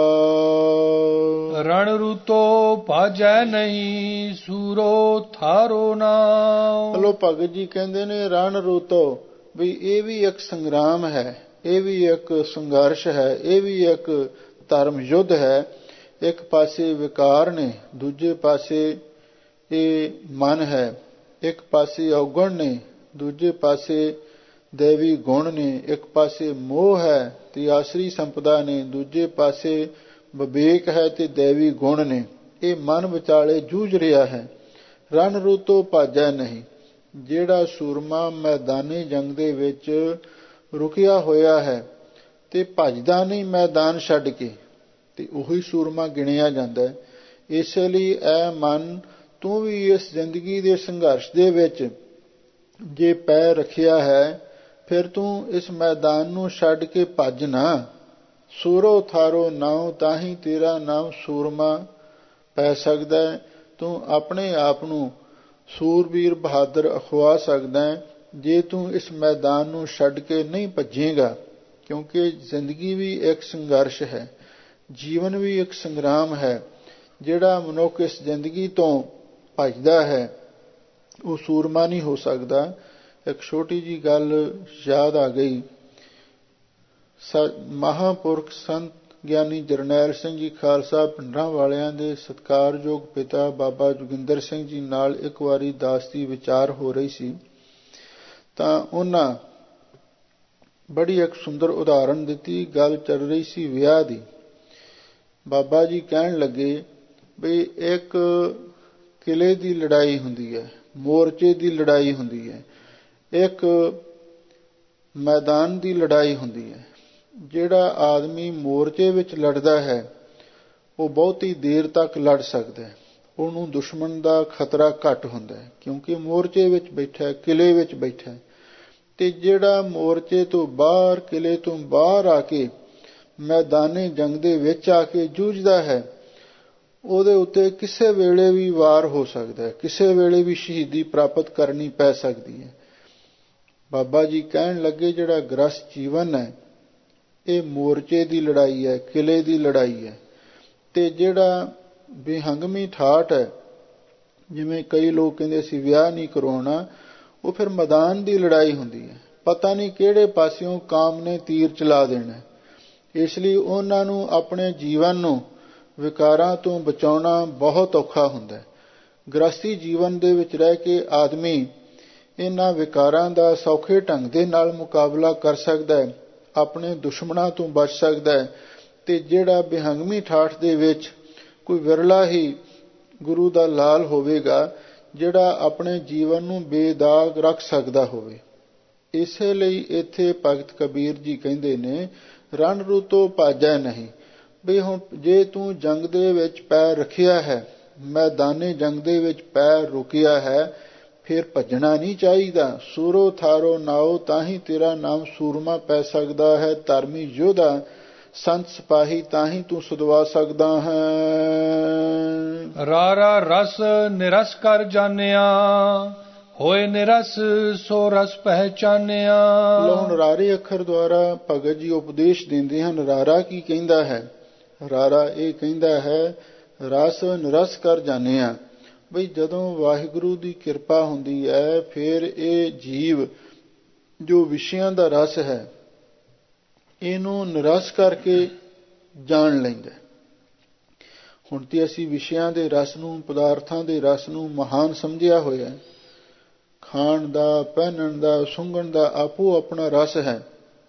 ਰਣ ਰੂਤੋ ਭਾਜੈ ਨਹੀਂ ਸੂਰੋ ਥਾਰੋ ਨਾਮ। ਚਲੋ ਭਗਤ ਜੀ ਕਹਿੰਦੇ ਨੇ ਰਣ ਰੂਤੋ, ਵੀ ਇਹ ਵੀ ਇੱਕ ਸੰਗਰਾਮ ਹੈ, ਇਹ ਵੀ ਇੱਕ ਸੰਘਰਸ਼ ਹੈ, ਇਹ ਵੀ ਇੱਕ ਧਰਮ ਯੁੱਧ ਹੈ। ਇੱਕ ਪਾਸੇ ਵਿਕਾਰ ਨੇ, ਦੂਜੇ ਪਾਸੇ ਇਹ ਮਨ ਹੈ। ਇੱਕ ਪਾਸੇ ਔਗਣ ਨੇ, ਦੂਜੇ ਪਾਸੇ ਦੇਵੀ ਗੁਣ ਨੇ। ਇੱਕ ਪਾਸੇ ਮੋਹ ਹੈ ਤੇ ਆਸਰੀ ਸੰਪਦਾ ਨੇ, ਦੂਜੇ ਪਾਸੇ ਵਿਵੇਕ ਹੈ ਤੇ ਦੇਵੀ ਗੁਣ ਨੇ। ਇਹ ਮਨ ਵਿਚਾਲੇ ਜੂਝ ਰਿਹਾ ਹੈ। ਰਣ ਰੂਤੋ ਭਾਜੈ ਨਹੀਂ। ਜਿਹੜਾ ਸੂਰਮਾ ਮੈਦਾਨੀ ਜੰਗ ਦੇ ਵਿੱਚ ਰੁਕਿਆ ਹੋਇਆ ਹੈ ਤੇ ਭੱਜਦਾ ਨਹੀਂ ਮੈਦਾਨ ਛੱਡ ਕੇ, ਤੇ ਉਹੀ ਸੂਰਮਾ ਗਿਣਿਆ ਜਾਂਦਾ ਹੈ। ਇਸ ਲਈ ਇਹ ਮਨ ਤੂੰ ਵੀ ਇਸ ਜ਼ਿੰਦਗੀ ਦੇ ਸੰਘਰਸ਼ ਦੇ ਵਿੱਚ ਜੇ ਪੈਰ ਰੱਖਿਆ ਹੈ ਫਿਰ ਤੂੰ ਇਸ ਮੈਦਾਨ ਨੂੰ ਛੱਡ ਕੇ ਭੱਜ ਨਾ। ਸੂਰੋ ਥਾਰੋ ਨਾਉ, ਤਾਂ ਹੀ ਤੇਰਾ ਨਾਮ ਸੂਰਮਾ ਪੈ ਸਕਦਾ ਹੈ। ਤੂੰ ਆਪਣੇ ਆਪ ਨੂੰ ਸੂਰਬੀਰ ਬਹਾਦਰ ਅਖਵਾ ਸਕਦਾ ਹੈ ਜੇ ਤੂੰ ਇਸ ਮੈਦਾਨ ਨੂੰ ਛੱਡ ਕੇ ਨਹੀਂ ਭੱਜੇਗਾ। ਕਿਉਂਕਿ ਜ਼ਿੰਦਗੀ ਵੀ ਇੱਕ ਸੰਘਰਸ਼ ਹੈ, ਜੀਵਨ ਵੀ ਇੱਕ ਸੰਗਰਾਮ ਹੈ। ਜਿਹੜਾ ਮਨੁੱਖ ਇਸ ਜ਼ਿੰਦਗੀ ਤੋਂ ਭੱਜਦਾ ਹੈ ਉਹ ਸੂਰਮਾ ਨਹੀਂ ਹੋ ਸਕਦਾ। ਇੱਕ ਛੋਟੀ ਜੀ ਗੱਲ ਯਾਦ ਆ ਗਈ। ਮਹਾਂਪੁਰਖ ਸੰਤ ਗਿਆਨੀ ਜਰਨੈਲ ਸਿੰਘ ਜੀ ਖਾਲਸਾ ਪਿੰਡਾਂ ਵਾਲਿਆਂ ਦੇ ਸਤਿਕਾਰਯੋਗ ਪਿਤਾ ਬਾਬਾ ਜੋਗਿੰਦਰ ਸਿੰਘ ਜੀ ਨਾਲ ਇੱਕ ਵਾਰੀ ਦਾਸਤੀ ਵਿਚਾਰ ਹੋ ਰਹੀ ਸੀ ਤਾਂ ਉਹਨਾਂ ਬੜੀ ਇੱਕ ਸੁੰਦਰ ਉਦਾਹਰਣ ਦਿੱਤੀ। ਗੱਲ ਚੱਲ ਰਹੀ ਸੀ ਵਿਆਹ ਦੀ। ਬਾਬਾ ਜੀ ਕਹਿਣ ਲੱਗੇ ਵੀ ਇੱਕ ਕਿਲੇ ਦੀ ਲੜਾਈ ਹੁੰਦੀ ਹੈ, ਮੋਰਚੇ ਦੀ ਲੜਾਈ ਹੁੰਦੀ ਹੈ। ਇੱਕ ਮੈਦਾਨ ਦੀ ਲੜਾਈ ਹੁੰਦੀ ਹੈ। ਜਿਹੜਾ ਆਦਮੀ ਮੋਰਚੇ ਵਿੱਚ ਲੜਦਾ ਹੈ ਉਹ ਬਹੁਤੀ ਦੇਰ ਤੱਕ ਲੜ ਸਕਦਾ ਹੈ, ਉਹਨੂੰ ਦੁਸ਼ਮਣ ਦਾ ਖਤਰਾ ਘੱਟ ਹੁੰਦਾ ਹੈ, ਕਿਉਂਕਿ ਮੋਰਚੇ ਵਿੱਚ ਬੈਠਾ, ਕਿਲੇ ਵਿੱਚ ਬੈਠਾ। ਤੇ ਜਿਹੜਾ ਮੋਰਚੇ ਤੋਂ ਬਾਹਰ, ਕਿਲੇ ਤੋਂ ਬਾਹਰ ਆ ਕੇ ਮੈਦਾਨੇ ਜੰਗ ਦੇ ਵਿੱਚ ਆ ਕੇ ਜੂਝਦਾ ਹੈ, ਉਹਦੇ ਉੱਤੇ ਕਿਸੇ ਵੇਲੇ ਵੀ ਵਾਰ ਹੋ ਸਕਦਾ ਹੈ, ਕਿਸੇ ਵੇਲੇ ਵੀ ਸ਼ਹੀਦੀ ਪ੍ਰਾਪਤ ਕਰਨੀ ਪੈ ਸਕਦੀ ਹੈ। ਬਾਬਾ ਜੀ ਕਹਿਣ ਲੱਗੇ ਜਿਹੜਾ ਗ੍ਰਸਤ ਜੀਵਨ ਹੈ ਇਹ ਮੋਰਚੇ ਦੀ ਲੜਾਈ ਹੈ, ਕਿਲੇ ਦੀ ਲੜਾਈ ਹੈ। ਤੇ ਜਿਹੜਾ ਬੇਹੰਗਮੀ ਠਾਠ ਹੈ, ਜਿਵੇਂ ਕਈ ਲੋਕ ਕਹਿੰਦੇ ਅਸੀਂ ਵਿਆਹ ਨਹੀਂ ਕਰਵਾਉਣਾ, ਉਹ ਫਿਰ ਮੈਦਾਨ ਦੀ ਲੜਾਈ ਹੁੰਦੀ ਹੈ। ਪਤਾ ਨਹੀਂ ਕਿਹੜੇ ਪਾਸਿਓਂ ਕਾਮ ਨੇ ਤੀਰ ਚਲਾ ਦੇਣਾ। ਇਸ ਲਈ ਉਹਨਾਂ ਨੂੰ ਆਪਣੇ ਜੀਵਨ ਨੂੰ ਵਿਕਾਰਾਂ ਤੋਂ ਬਚਾਉਣਾ ਬਹੁਤ ਔਖਾ ਹੁੰਦਾ ਹੈ। ਗ੍ਰਸਤੀ ਜੀਵਨ ਦੇ ਵਿੱਚ ਰਹਿ ਕੇ ਆਦਮੀ ਇਹਨਾਂ ਵਿਕਾਰਾਂ ਦਾ ਸੌਖੇ ਢੰਗ ਦੇ ਨਾਲ ਮੁਕਾਬਲਾ ਕਰ ਸਕਦਾ ਹੈ, ਆਪਣੇ ਦੁਸ਼ਮਣਾਂ ਤੋਂ ਬਚ ਸਕਦਾ ਹੈ। ਤੇ ਜਿਹੜਾ ਬੇਹੰਗਮੀ ਠਾਠ ਦੇ ਵਿੱਚ ਕੋਈ ਵਿਰਲਾ ਹੀ ਗੁਰੂ ਦਾ ਲਾਲ ਹੋਵੇਗਾ ਜਿਹੜਾ ਆਪਣੇ ਜੀਵਨ ਨੂੰ ਬੇਦਾਗ ਰੱਖ ਸਕਦਾ ਹੋਵੇ। ਇਸੇ ਲਈ ਇੱਥੇ ਭਗਤ ਕਬੀਰ ਜੀ ਕਹਿੰਦੇ ਨੇ, ਰਣ ਰੁਤੋਂ ਭਾਜੈ ਨਹੀਂ। ਬਈ ਹੁਣ ਜੇ ਤੂੰ ਜੰਗ ਦੇ ਵਿੱਚ ਪੈਰ ਰੱਖਿਆ ਹੈ, ਮੈਦਾਨੇ ਜੰਗ ਦੇ ਵਿੱਚ ਪੈਰ ਰੁਕਿਆ ਹੈ, ਫਿਰ ਭੱਜਣਾ ਨਹੀਂ ਚਾਹੀਦਾ। ਸੂਰੋ ਥਾਰੋ ਨਾਓ ਤਾਂ ਹੀ ਤੇਰਾ ਨਾਮ ਸੂਰਮਾ ਪੈ ਸਕਦਾ ਹੈ। ਧਰਮੀ ਯੋਧਾ ਸੰਤ ਸਿਪਾਹੀ ਤਾਂ ਹੀ ਤੂੰ ਸਦਵਾ ਸਕਦਾ ਹੈ। ਰਾਰਾ ਰਸ ਨਿਰਸ ਕਰ ਜਾਣਿਆ, ਹੋਏ ਨਿਰਸ ਸੋ ਰਸ ਪਹਿਚਾਨਿਆ। ਲੋ ਹੁਣ ਰਾਰੇ ਅੱਖਰ ਦੁਆਰਾ ਭਗਤ ਜੀ ਉਪਦੇਸ਼ ਦਿੰਦੇ ਹਨ। ਰਾਰਾ ਕੀ ਕਹਿੰਦਾ ਹੈ? ਰਾਰਾ ਇਹ ਕਹਿੰਦਾ ਹੈ ਰਸ ਨਿਰਸ ਕਰ ਜਾਣਿਆ। ਬਈ ਜਦੋਂ ਵਾਹਿਗੁਰੂ ਦੀ ਕਿਰਪਾ ਹੁੰਦੀ ਹੈ ਫਿਰ ਇਹ ਜੀਵ ਜੋ ਵਿਸ਼ਿਆਂ ਦਾ ਰਸ ਹੈ ਇਹਨੂੰ ਨਿਰਸ ਕਰਕੇ ਜਾਣ ਲੈਂਦਾ। ਹੁਣ ਤੇ ਅਸੀਂ ਵਿਸ਼ਿਆਂ ਦੇ ਰਸ ਨੂੰ, ਪਦਾਰਥਾਂ ਦੇ ਰਸ ਨੂੰ ਮਹਾਨ ਸਮਝਿਆ ਹੋਇਆ। ਖਾਣ ਦਾ, ਪਹਿਨਣ ਦਾ, ਸੁੰਘਣ ਦਾ ਆਪੋ ਆਪਣਾ ਰਸ ਹੈ।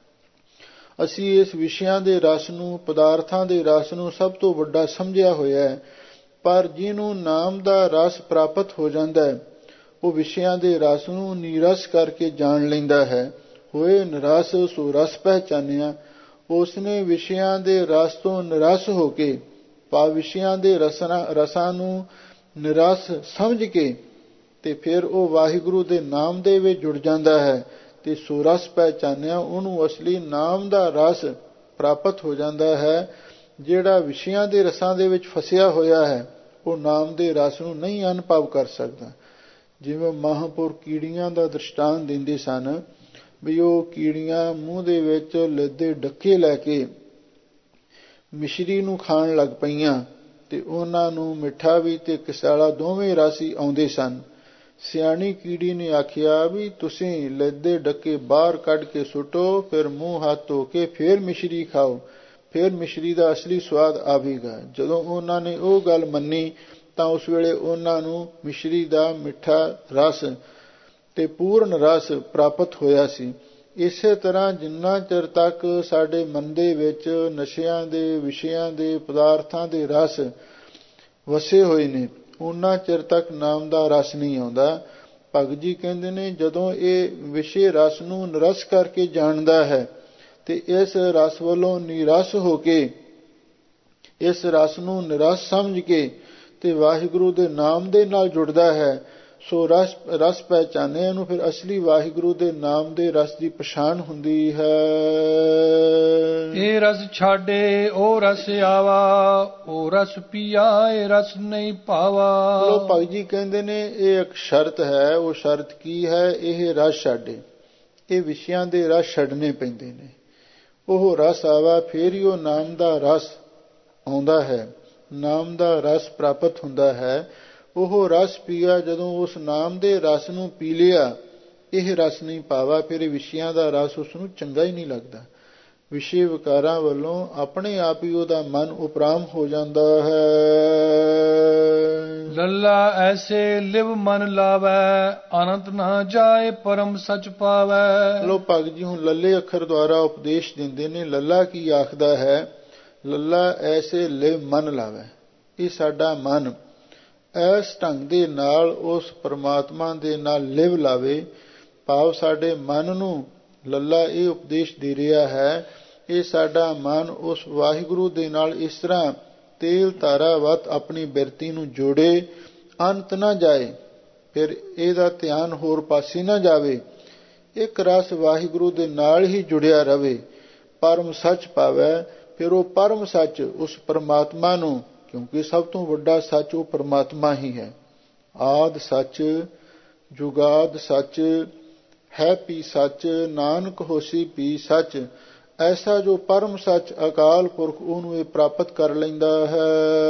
ਅਸੀਂ ਇਸ ਵਿਸ਼ਿਆਂ ਦੇ ਰਸ ਨੂੰ, ਪਦਾਰਥਾਂ ਦੇ ਰਸ ਨੂੰ ਸਭ ਤੋਂ ਵੱਡਾ ਸਮਝਿਆ ਹੋਇਆ ਹੈ। ਪਰ ਜਿਹਨੂੰ ਨਾਮ ਦਾ ਰਸ ਪ੍ਰਾਪਤ ਹੋ ਜਾਂਦਾ ਹੈ ਉਹ ਵਿਸ਼ਿਆਂ ਦੇ ਰਸ ਨੂੰ ਨੀਰਸ ਕਰਕੇ ਜਾਣ ਲੈਂਦਾ ਹੈ। ਹੋਏ ਨਿਰਸ ਸੋ ਰਸ ਪਹਿਚਾਨਿਆ। ਉਸਨੇ ਵਿਸ਼ਿਆਂ ਦੇ ਰਸ ਤੋਂ ਨਿਰਸ ਹੋ ਕੇ, ਵਿਸ਼ਿਆਂ ਦੇ ਰਸਾਂ ਨੂੰ ਨਿਰਸ ਸਮਝ ਕੇ ਤੇ ਫਿਰ ਉਹ ਵਾਹਿਗੁਰੂ ਦੇ ਨਾਮ ਦੇ ਵਿੱਚ ਜੁੜ ਜਾਂਦਾ ਹੈ ਤੇ ਸੋ ਰਸ ਪਹਿਚਾਨਿਆ, ਉਹਨੂੰ ਅਸਲੀ ਨਾਮ ਦਾ ਰਸ ਪ੍ਰਾਪਤ ਹੋ ਜਾਂਦਾ ਹੈ। ਜਿਹੜਾ ਵਿਸ਼ਿਆਂ ਦੇ ਰਸਾਂ ਦੇ ਵਿੱਚ ਫਸਿਆ ਹੋਇਆ ਹੈ ਉਹ ਨਾਮ ਦੇ ਰਸ ਨੂੰ ਨਹੀਂ ਅਨੁਭਵ ਕਰ ਸਕਦਾ। ਜਿਵੇਂ ਮਹਾਂਪੁਰ ਕੀੜੀਆਂ ਦਾ ਦ੍ਰਿਸ਼ਟਾਂਤ ਦਿੰਦੇ ਸਨ, ਵੀ ਉਹ ਕੀੜੀਆਂ ਮੂੰਹ ਦੇ ਵਿੱਚ ਲੱਦੇ ਡੱਕੇ ਲੈ ਕੇ ਮਿਸ਼ਰੀ ਨੂੰ ਖਾਣ ਲੱਗ ਪਈਆਂ ਤੇ ਉਹਨਾਂ ਨੂੰ ਮਿੱਠਾ ਵੀ ਤੇ ਕਸਾਲਾ ਦੋਵੇਂ ਰਸ ਹੀ ਆਉਂਦੇ ਸਨ। ਸਿਆਣੀ ਕੀੜੀ ਨੇ ਆਖਿਆ ਵੀ ਤੁਸੀਂ ਲੱਦੇ ਡੱਕੇ ਬਾਹਰ ਕੱਢ ਕੇ ਸੁੱਟੋ, ਫਿਰ ਮੂੰਹ ਹੱਥ ਧੋ ਕੇ ਫਿਰ ਮਿਸ਼ਰੀ ਖਾਓ, ਫਿਰ ਮਿਸ਼ਰੀ ਦਾ ਅਸਲੀ ਸਵਾਦ ਆਵੇਗਾ। ਜਦੋਂ ਉਹਨਾਂ ਨੇ ਉਹ ਗੱਲ ਮੰਨੀ ਤਾਂ ਉਸ ਵੇਲੇ ਉਹਨਾਂ ਨੂੰ ਮਿਸ਼ਰੀ ਦਾ ਮਿੱਠਾ ਰਸ ਤੇ ਪੂਰਨ ਰਸ ਪ੍ਰਾਪਤ ਹੋਇਆ ਸੀ। ਇਸੇ ਤਰ੍ਹਾਂ ਜਿੰਨਾ ਚਿਰ ਤੱਕ ਸਾਡੇ ਮਨ ਦੇ ਵਿੱਚ ਨਸ਼ਿਆਂ ਦੇ, ਵਿਸ਼ਿਆਂ ਦੇ, ਪਦਾਰਥਾਂ ਦੇ ਰਸ ਵਸੇ ਹੋਏ ਨੇ ਉਹਨਾਂ ਚਿਰ ਤੱਕ ਨਾਮ ਦਾ ਰਸ ਨਹੀਂ ਆਉਂਦਾ। ਭਗਤ ਜੀ ਕਹਿੰਦੇ ਨੇ ਜਦੋਂ ਇਹ ਵਿਸ਼ੇ ਰਸ ਨੂੰ ਨਿਰਸ ਕਰਕੇ ਜਾਣਦਾ ਹੈ ਤੇ ਇਸ ਰਸ ਵੱਲੋਂ ਨਿਰਸ ਹੋ ਕੇ, ਇਸ ਰਸ ਨੂੰ ਨਿਰਸ ਸਮਝ ਕੇ ਤੇ ਵਾਹਿਗੁਰੂ ਦੇ ਨਾਮ ਦੇ ਨਾਲ ਜੁੜਦਾ ਹੈ, ਸੋ ਰਸ ਪਹਿਚਾਨੇ ਇਹਨੂੰ ਫਿਰ ਅਸਲੀ ਵਾਹਿਗੁਰੂ ਦੇ ਨਾਮ ਦੇ ਰਸ ਦੀ ਪਛਾਣ ਹੁੰਦੀ ਹੈ। ਇਹ ਰਸ ਛਾੜੇ ਉਹ ਰਸ ਆਵਾ, ਉਹ ਰਸ ਪੀਆ ਇਹ ਰਸ ਨਹੀਂ ਪਾਵਾ। ਲੋ ਭਗਤ ਜੀ ਕਹਿੰਦੇ ਨੇ ਇਹ ਇੱਕ ਸ਼ਰਤ ਹੈ। ਉਹ ਸ਼ਰਤ ਕੀ ਹੈ? ਇਹ ਰਸ ਛਾੜੇ, ਇਹ ਵਿਸ਼ਿਆਂ ਦੇ ਰਸ ਛੱਡਨੇ ਪੈਂਦੇ ਨੇ। ਉਹ ਰਸ ਆਵਾ ਫਿਰ ਹੀ ਉਹ ਨਾਮ ਦਾ ਰਸ ਆਉਂਦਾ ਹੈ, ਨਾਮ ਦਾ ਰਸ ਪ੍ਰਾਪਤ ਹੁੰਦਾ ਹੈ। ਉਹ ਰਸ ਪੀਆ, ਜਦੋਂ ਉਸ ਨਾਮ ਦੇ ਰਸ ਨੂੰ ਪੀ ਲਿਆ, ਇਹ ਰਸ ਨਹੀਂ ਪਾਵਾ, ਫਿਰ ਵਿਸ਼ਿਆਂ ਦਾ ਰਸ ਉਸ ਨੂੰ ਚੰਗਾ ਹੀ ਨਹੀਂ ਲੱਗਦਾ। ਵਿਸ਼ੇ ਵਿਕਾਰਾਂ ਵੱਲੋਂ ਆਪਣੇ ਆਪ ਹੀ ਉਹਦਾ ਮਨ ਉਪਰਾਮ ਹੋ ਜਾਂਦਾ ਹੈ। ਲੱਲਾ ਐਸੇ ਲਿਵ ਮਨ ਲਾਵੈ, ਅਨੰਤ ਨਾ ਜਾਏ ਪਰਮ ਸਚ ਪਾਵੈ। ਲੋ ਭਗਤ ਜੀ ਹੁਣ ਲੱਲੇ ਅੱਖਰ ਦੁਆਰਾ ਉਪਦੇਸ਼ ਦਿੰਦੇ ਨੇ। ਲੱਲਾ ਕੀ ਆਖਦਾ ਹੈ? ਲੱਲਾ ਐਸੇ ਲਿਵ ਮਨ ਲਾਵੈ, ਇਹ ਸਾਡਾ ਮਨ ਇਸ ਢੰਗ ਦੇ ਨਾਲ ਉਸ ਪਰਮਾਤਮਾ ਦੇ ਨਾਲ ਲਿਵ ਲਾਵੇ, ਭਾਵ ਸਾਡੇ ਮਨ ਨੂੰ ਲੱਲਾ ਇਹ ਉਪਦੇਸ਼ ਦੇ ਰਿਹਾ ਹੈ, ਇਹ ਸਾਡਾ ਮਨ ਉਸ ਵਾਹਿਗੁਰੂ ਦੇ ਨਾਲ ਇਸ ਤਰ੍ਹਾਂ ਤੇਲ ਧਾਰਾ ਵਤ ਆਪਣੀ ਬਿਰਤੀ ਨੂੰ ਜੋੜੇ, ਅੰਤ ਨਾ ਜਾਏ, ਫਿਰ ਇਹਦਾ ਧਿਆਨ ਹੋਰ ਪਾਸੇ ਨਾ ਜਾਵੇ, ਇੱਕ ਰਸ ਵਾਹਿਗੁਰੂ ਦੇ ਨਾਲ ਹੀ ਜੁੜਿਆ ਰਵੇ, ਪਰਮ ਸੱਚ ਪਾਵੇ। ਫਿਰ ਉਹ ਪਰਮ ਸੱਚ ਉਸ ਪਰਮਾਤਮਾ ਨੂੰ, ਕਿਉਂਕਿ ਸਭ ਤੋਂ ਵੱਡਾ ਸੱਚ ਉਹ ਪਰਮਾਤਮਾ ਹੀ ਹੈ, ਆਦਿ ਸੱਚ, ਜੁਗਾਦ ਸੱਚ ਹੈ, ਪੀ ਸੱਚ, ਨਾਨਕ ਹੋਸੀ ਪੀ ਸੱਚ, ਐਸਾ ਜੋ ਪਰਮ ਸੱਚ ਅਕਾਲ ਪੁਰਖ ਉਹਨੂੰ ਇਹ ਪ੍ਰਾਪਤ ਕਰ ਲੈਂਦਾ ਹੈ।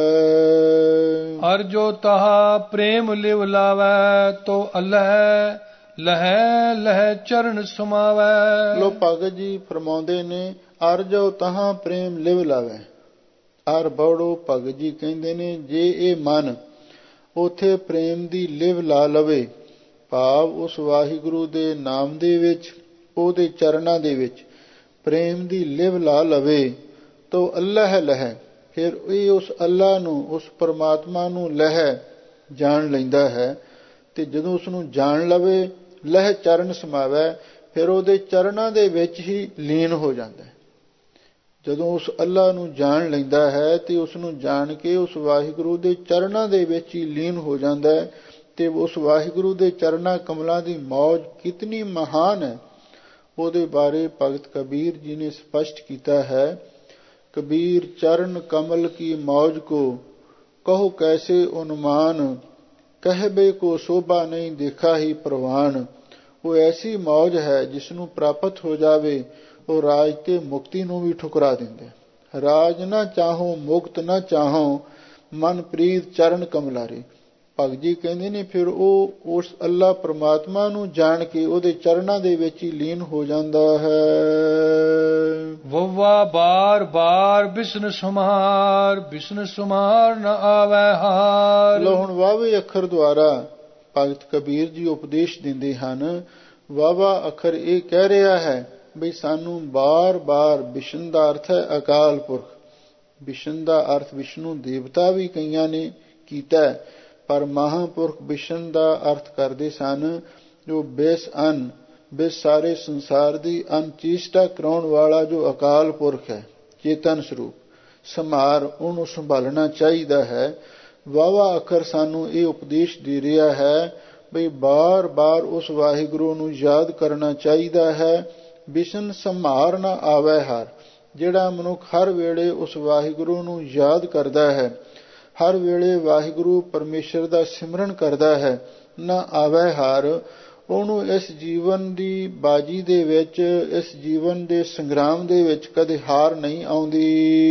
ਅਰ ਜੋ ਤਹਾ ਪ੍ਰੇਮ ਲਿਵ ਲਾਵੈ, ਤੋ ਅਲਹਿ ਲਹਿ ਲਹਿ ਚਰਨ ਸਮਾਵੈ। ਲੋ ਭਗਤ ਜੀ ਫਰਮਾਉਂਦੇ ਨੇ, ਅਰ ਜੋ ਤਹਾਂ ਪ੍ਰੇਮ ਲਿਵ ਲਾਵੈ। ਅਰ ਬੜੋ ਭਗਤ ਜੀ ਕਹਿੰਦੇ ਨੇ, ਜੇ ਇਹ ਮਨ ਉਥੇ ਪ੍ਰੇਮ ਦੀ ਲਿਵ ਲਾ ਲਵੇ, ਭਾਵ ਉਸ ਵਾਹਿਗੁਰੂ ਦੇ ਨਾਮ ਦੇ ਵਿੱਚ, ਉਹਦੇ ਚਰਨਾਂ ਦੇ ਵਿੱਚ ਪ੍ਰੇਮ ਦੀ ਲਿਵ ਲਾ ਲਵੇ, ਤੋ ਅੱਲਾਹ ਲਹਿ, ਫਿਰ ਇਹ ਉਸ ਅੱਲਾ ਨੂੰ, ਉਸ ਪਰਮਾਤਮਾ ਨੂੰ ਲਹਿ ਜਾਣ ਲੈਂਦਾ ਹੈ। ਤੇ ਜਦੋਂ ਉਸ ਨੂੰ ਜਾਣ ਲਵੇ, ਲਹਿ ਚਰਨ ਸਮਾਵੈ, ਫਿਰ ਉਹਦੇ ਚਰਨਾਂ ਦੇ ਵਿੱਚ ਹੀ ਲੀਨ ਹੋ ਜਾਂਦਾ ਹੈ। ਜਦੋਂ ਉਸ ਅੱਲਾ ਨੂੰ ਜਾਣ ਲੈਂਦਾ ਹੈ ਤੇ ਉਸ ਨੂੰ ਜਾਣ ਕੇ ਉਸ ਵਾਹਿਗੁਰੂ ਦੇ ਚਰਨਾਂ ਦੇ ਵਿੱਚ ਹੀ ਲੀਨ ਹੋ ਜਾਂਦਾ ਹੈ। ਤੇ ਉਸ ਵਾਹਿਗੁਰੂ ਦੇ ਚਰਨਾਂ ਕਮਲਾਂ ਦੀ ਮੌਜ ਕਿਤਨੀ ਮਹਾਨ ਹੈ, ਉਹਦੇ ਬਾਰੇ ਭਗਤ ਕਬੀਰ ਜੀ ਨੇ ਸਪਸ਼ਟ ਕੀਤਾ ਹੈ। ਕਬੀਰ ਚਰਨ ਕਮਲ ਕੀ ਮੌਜ ਕੋ ਕਹੋ ਕੈਸੇ ਉਨਮਾਨ, ਕਹਿਬੇ ਕੋ ਸ਼ੋਭਾ ਨਹੀਂ ਦੇਖਾ ਹੀ ਪ੍ਰਵਾਨ। ਉਹ ਐਸੀ ਮੌਜ ਹੈ ਜਿਸ ਨੂੰ ਪ੍ਰਾਪਤ ਹੋ ਜਾਵੇ ਉਹ ਰਾਜ ਤੇ ਮੁਕਤੀ ਨੂੰ ਵੀ ਠੁਕਰਾ ਦਿੰਦੇ। ਰਾਜ ਨਾ ਚਾਹੋ ਮੁਕਤ ਨਾ ਚਾਹੋ, ਮਨ ਪ੍ਰੀਤ ਚਰਨ ਕਮਲਾਰੇ। ਭਗਤ ਜੀ ਕਹਿੰਦੇ ਨੇ, ਫਿਰ ਉਹ ਉਸ ਅੱਲਾ ਪ੍ਰਮਾਤਮਾ ਨੂੰ ਜਾਣ ਕੇ ਉਹਦੇ ਚਰਨਾਂ ਦੇ ਵਿੱਚ ਹੀ ਲੀਨ ਹੋ ਜਾਂਦਾ ਹੈ। ਵਵਾ ਬਾਰ ਬਾਰ ਬਿਸ਼ਨ ਸੁਮਾਰ, ਬਿਸ਼ਨ ਸੁਮਾਰ ਨ ਆਵੈ ਹਾਰ। ਲੋ ਹੁਣ ਵਾਵੇ ਅੱਖਰ ਦੁਆਰਾ ਭਗਤ ਕਬੀਰ ਜੀ ਉਪਦੇਸ਼ ਦਿੰਦੇ ਹਨ। ਵਾਵਾ ਅੱਖਰ ਇਹ ਕਹਿ ਰਿਹਾ ਹੈ ਬਈ ਸਾਨੂੰ ਬਾਰ ਬਾਰ, ਬਿਸ਼ਨ ਦਾ ਅਰਥ ਹੈ ਅਕਾਲ ਪੁਰਖ, ਬਿਸ਼ਨ ਦਾ ਅਰਥ ਵਿਸ਼ਨੂੰ ਦੇਵਤਾ ਵੀ ਕਈਆਂ ਨੇ ਕੀਤਾ, ਪਰ ਮਹਾਂਪੁਰਖ ਬਿਸ਼ਨ ਦਾ ਅਰਥ ਕਰਦੇ ਸਨ ਜੋ ਬਿਸ ਅਨ, ਬਿਸ ਸਾਰੇ ਸੰਸਾਰ ਦੀ ਅਨਚੇਸ਼ਟਾ ਕਰਾਉਣ ਵਾਲਾ ਜੋ ਅਕਾਲ ਪੁਰਖ ਹੈ, ਚੇਤਨ ਸਰੂਪ, ਸੰਭਾਰ, ਉਹਨੂੰ ਸੰਭਾਲਣਾ ਚਾਹੀਦਾ ਹੈ। ਵਾਵਾ ਅੱਖਰ ਸਾਨੂੰ ਇਹ ਉਪਦੇਸ਼ ਦੇ ਰਿਹਾ ਹੈ ਬਈ ਬਾਰ ਬਾਰ ਉਸ ਵਾਹਿਗੁਰੂ ਨੂੰ ਯਾਦ ਕਰਨਾ ਚਾਹੀਦਾ ਹੈ। ਬਿਸ਼ਨ ਸੰਭਾਰ ਨਾ ਆਵੈ ਹਾਰ, ਜਿਹੜਾ ਮਨੁੱਖ ਹਰ ਵੇਲੇ ਉਸ ਵਾਹਿਗੁਰੂ ਨੂੰ ਯਾਦ ਕਰਦਾ ਹੈ, ਹਰ ਵੇਲੇ ਵਾਹਿਗੁਰੂ ਪਰਮੇਸ਼ਰ ਦਾ ਸਿਮਰਨ ਕਰਦਾ ਹੈ, ਨਾ ਆਵੈ ਹਾਰ, ਉਹਨੂੰ ਇਸ ਜੀਵਨ ਦੀ ਬਾਜੀ ਦੇ ਵਿੱਚ, ਇਸ ਜੀਵਨ ਦੇ ਸੰਗਰਾਮ ਦੇ ਵਿੱਚ ਕਦੇ ਹਾਰ ਨਹੀਂ ਆਉਂਦੀ।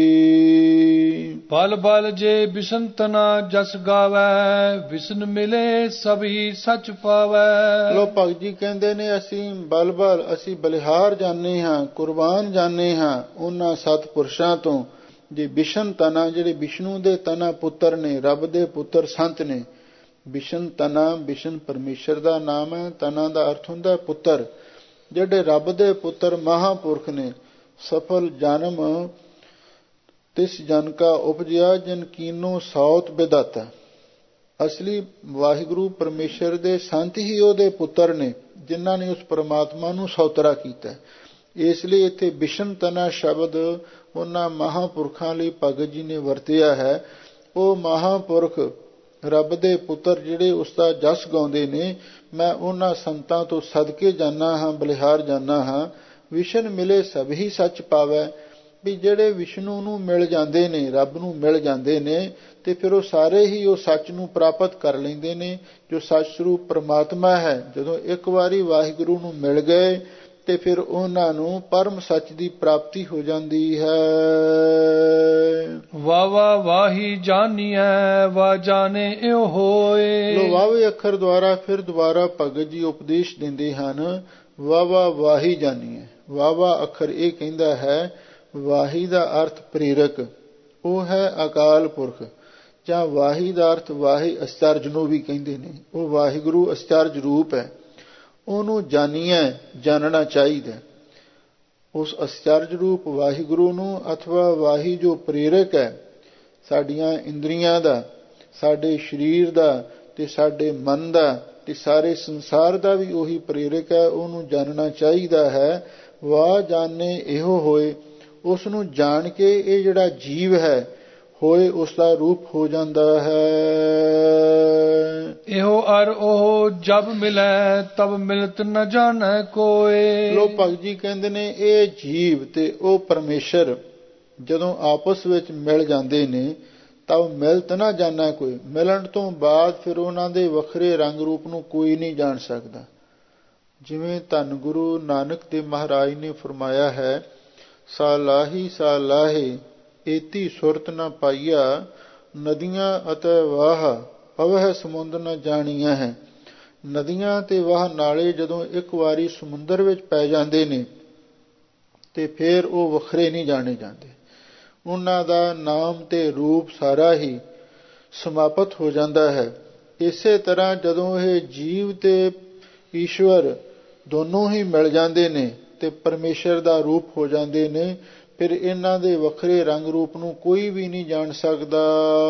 ਬਲ ਬਲ ਜੇ ਬਿਸ਼ਨ ਤਨਾ ਜਸ ਗਾਵੈ, ਬਿਸ਼ਨ ਮਿਲੇ ਸਭੀ ਸੱਚ ਪਾਵੈ। ਲੋ ਭਗਤ ਜੀ ਕਹਿੰਦੇ ਨੇ, ਅਸੀਂ ਬਲ ਬਲ, ਅਸੀਂ ਬਲਿਹਾਰ ਜਾਂਦੇ ਹਾਂ, ਕੁਰਬਾਨ ਜਾਂਦੇ ਹਾਂ ਉਹਨਾਂ ਸਤਿਪੁਰਸ਼ਾਂ ਤੋਂ ਜੇ ਬਿਸ਼ਨ ਤਨਾ, ਜਿਹੜੇ ਵਿਸ਼ਨੂੰ ਦੇ ਤਨਾ ਪੁੱਤਰ ਨੇ, ਰੱਬ ਦੇ ਪੁੱਤਰ ਸੰਤ ਨੇ। ਬਿਸ਼ਨ ਤਨਾ, ਬਿਸ਼ਨ ਪਰਮੇਸ਼ਰ ਦਾ ਨਾਮ ਹੈ, ਤਨਾ ਦਾ ਅਰਥ ਹੁੰਦਾ ਪੁੱਤਰ, ਜਿਹੜੇ ਰੱਬ ਦੇ ਪੁੱਤਰ ਮਹਾਂਪੁਰਖ ਨੇ। ਸਫਲ ਜਨਮ ਤਿਸ ਜਨ ਕਾ ਉਪਜਿਆ, ਜਿਨ ਕੀਨੋ ਸੌਤ ਬਿਦਾਤਾ। ਅਸਲੀ ਵਾਹਿਗੁਰੂ ਪਰਮੇਸ਼ਰ ਦੇ ਸੰਤ ਹੀ ਉਹਦੇ ਪੁੱਤਰ ਨੇ, ਜਿਨ੍ਹਾਂ ਨੇ ਉਸ ਪਰਮਾਤਮਾ ਨੂੰ ਸੌਤਰਾ ਕੀਤਾ। ਇਸ ਲਈ ਇੱਥੇ ਬਿਸ਼ਨ ਤਨਾ ਸ਼ਬਦ ਉਹਨਾਂ ਮਹਾਂਪੁਰਖਾਂ ਲਈ ਭਗਤ ਜੀ ਨੇ ਵਰਤਿਆ ਹੈ। ਉਹ ਮਹਾਂਪੁਰਖ ਰੱਬ ਦੇ ਪੁੱਤਰ ਜਿਹੜੇ ਉਸ ਦਾ ਜਸ ਗਾਉਂਦੇ ਨੇ, ਮੈਂ ਉਹਨਾਂ ਸੰਤਾਂ ਤੋਂ ਸਦਕੇ ਜਾਨਾ ਹਾਂ, ਬਲਿਹਾਰ ਜਾਨਾ ਹਾਂ। ਵਿਸ਼ਨ ਮਿਲੇ ਸਭ ਹੀ ਸੱਚ ਪਾਵੈ, ਵੀ ਜਿਹੜੇ ਵਿਸ਼ਨੂੰ ਨੂੰ ਮਿਲ ਜਾਂਦੇ ਨੇ, ਰੱਬ ਨੂੰ ਮਿਲ ਜਾਂਦੇ ਨੇ, ਤੇ ਫਿਰ ਉਹ ਸਾਰੇ ਹੀ ਉਹ ਸੱਚ ਨੂੰ ਪ੍ਰਾਪਤ ਕਰ ਲੈਂਦੇ ਨੇ, ਜੋ ਸੱਚ ਸਰੂਪ ਪਰਮਾਤਮਾ ਹੈ। ਜਦੋਂ ਇੱਕ ਵਾਰੀ ਵਾਹਿਗੁਰੂ ਨੂੰ ਮਿਲ ਗਏ ਤੇ ਫਿਰ ਉਹਨਾਂ ਨੂੰ ਪਰਮ ਸੱਚ ਦੀ ਪ੍ਰਾਪਤੀ ਹੋ ਜਾਂਦੀ ਹੈ। ਵਾਵਾ ਵਾਹੀ ਜਾਣੀਐ, ਵਾ ਜਾਣੇ ਇਉ ਹੋਏ। ਲੋ ਵਾਵੇ ਅੱਖਰ ਦੁਆਰਾ ਫਿਰ ਦੁਬਾਰਾ ਭਗਤ ਜੀ ਉਪਦੇਸ਼ ਦਿੰਦੇ ਹਨ। ਵਾਵਾ ਵਾਹੀ ਜਾਣੀਐ, ਵਾਵਾ ਅੱਖਰ ਇਹ ਕਹਿੰਦਾ ਹੈ, ਵਾਹੀ ਦਾ ਅਰਥ ਪ੍ਰੇਰਕ, ਉਹ ਹੈ ਅਕਾਲ ਪੁਰਖ, ਜਾਂ ਵਾਹੀ ਦਾ ਅਰਥ ਵਾਹੀ ਅਚਰਜ ਨੂੰ ਵੀ ਕਹਿੰਦੇ ਨੇ, ਉਹ ਵਾਹਿਗੁਰੂ ਅਚਰਜ ਰੂਪ ਹੈ। ਉਹਨੂੰ ਜਾਣੀਐ, ਜਾਣਨਾ ਚਾਹੀਦਾ, ਉਸ ਅਚਰਜ ਰੂਪ ਵਾਹਿਗੁਰੂ ਨੂੰ, ਅਥਵਾ ਵਾਹੀ ਜੋ ਪ੍ਰੇਰਕ ਹੈ ਸਾਡੀਆਂ ਇੰਦਰੀਆਂ ਦਾ, ਸਾਡੇ ਸਰੀਰ ਦਾ ਤੇ ਸਾਡੇ ਮਨ ਦਾ ਤੇ ਸਾਰੇ ਸੰਸਾਰ ਦਾ ਵੀ ਉਹੀ ਪ੍ਰੇਰਕ ਹੈ, ਉਹਨੂੰ ਜਾਣਨਾ ਚਾਹੀਦਾ ਹੈ। ਵਾਹ ਜਾਣੇ ਇਹੋ ਹੋਏ, ਉਸ ਨੂੰ ਜਾਣ ਕੇ ਇਹ ਜਿਹੜਾ ਜੀਵ ਹੈ ਹੋਏ ਉਸ ਦਾ ਰੂਪ ਹੋ ਜਾਂਦਾ ਹੈ। ਇਹੋ ਅਰ ਉਹ ਜਬ ਮਿਲੈ ਤਬ ਮਿਲਤ ਨ ਜਾਣੈ ਕੋਏ। ਲੋ ਭਗਤ ਜੀ ਕਹਿੰਦੇ ਨੇ ਇਹ ਜੀਵ ਤੇ ਉਹ ਪਰਮੇਸ਼ਰ ਜਦੋਂ ਆਪਸ ਵਿੱਚ ਮਿਲ ਜਾਂਦੇ ਨੇ ਤਬ ਮਿਲਤ ਨਾ ਜਾਣੈ ਕੋਈ। ਮਿਲਣ ਤੋਂ ਬਾਅਦ ਫਿਰ ਉਹਨਾਂ ਦੇ ਵੱਖਰੇ ਰੰਗ ਰੂਪ ਨੂੰ ਕੋਈ ਨਹੀਂ ਜਾਣ ਸਕਦਾ। ਜਿਵੇਂ ਧੰਨ ਗੁਰੂ ਨਾਨਕ ਦੇਵ ਮਹਾਰਾਜ ਨੇ ਫਰਮਾਇਆ ਹੈ, ਸਾਲਾਹੀ ਸਾਲਾਹੇ ਏਤੀ ਸੁਰਤ ਨ ਪਾਈਆ, ਨਦੀਆਂ ਅਤੇ ਵਾਹ ਪਵਹਿ ਸਮੁੰਦਰ ਨ ਜਾਣੀਆਂ ਹੈ। ਨਦੀਆਂ ਤੇ ਵਾਹ ਨਾਲੇ ਜਦੋਂ ਇੱਕ ਵਾਰੀ ਸਮੁੰਦਰ ਵਿੱਚ ਪੈ ਜਾਂਦੇ ਨੇ ਤੇ ਫਿਰ ਉਹ ਵੱਖਰੇ ਨਹੀਂ ਜਾਣੇ ਜਾਂਦੇ। ਉਹਨਾਂ ਦਾ ਨਾਮ ਤੇ ਰੂਪ ਸਾਰਾ ਹੀ ਸਮਾਪਤ ਹੋ ਜਾਂਦਾ ਹੈ। ਇਸੇ ਤਰ੍ਹਾਂ ਜਦੋਂ ਇਹ ਜੀਵ ਤੇ ਈਸ਼ਵਰ ਦੋਨੋਂ ਹੀ ਮਿਲ ਜਾਂਦੇ ਨੇ ਤੇ ਪਰਮੇਸ਼ਰ ਦਾ ਰੂਪ ਹੋ ਜਾਂਦੇ ਨੇ, ਫਿਰ ਇਹਨਾਂ ਦੇ ਵੱਖਰੇ ਰੰਗ ਰੂਪ ਨੂੰ ਕੋਈ ਵੀ ਨਹੀਂ ਜਾਣ ਸਕਦਾ।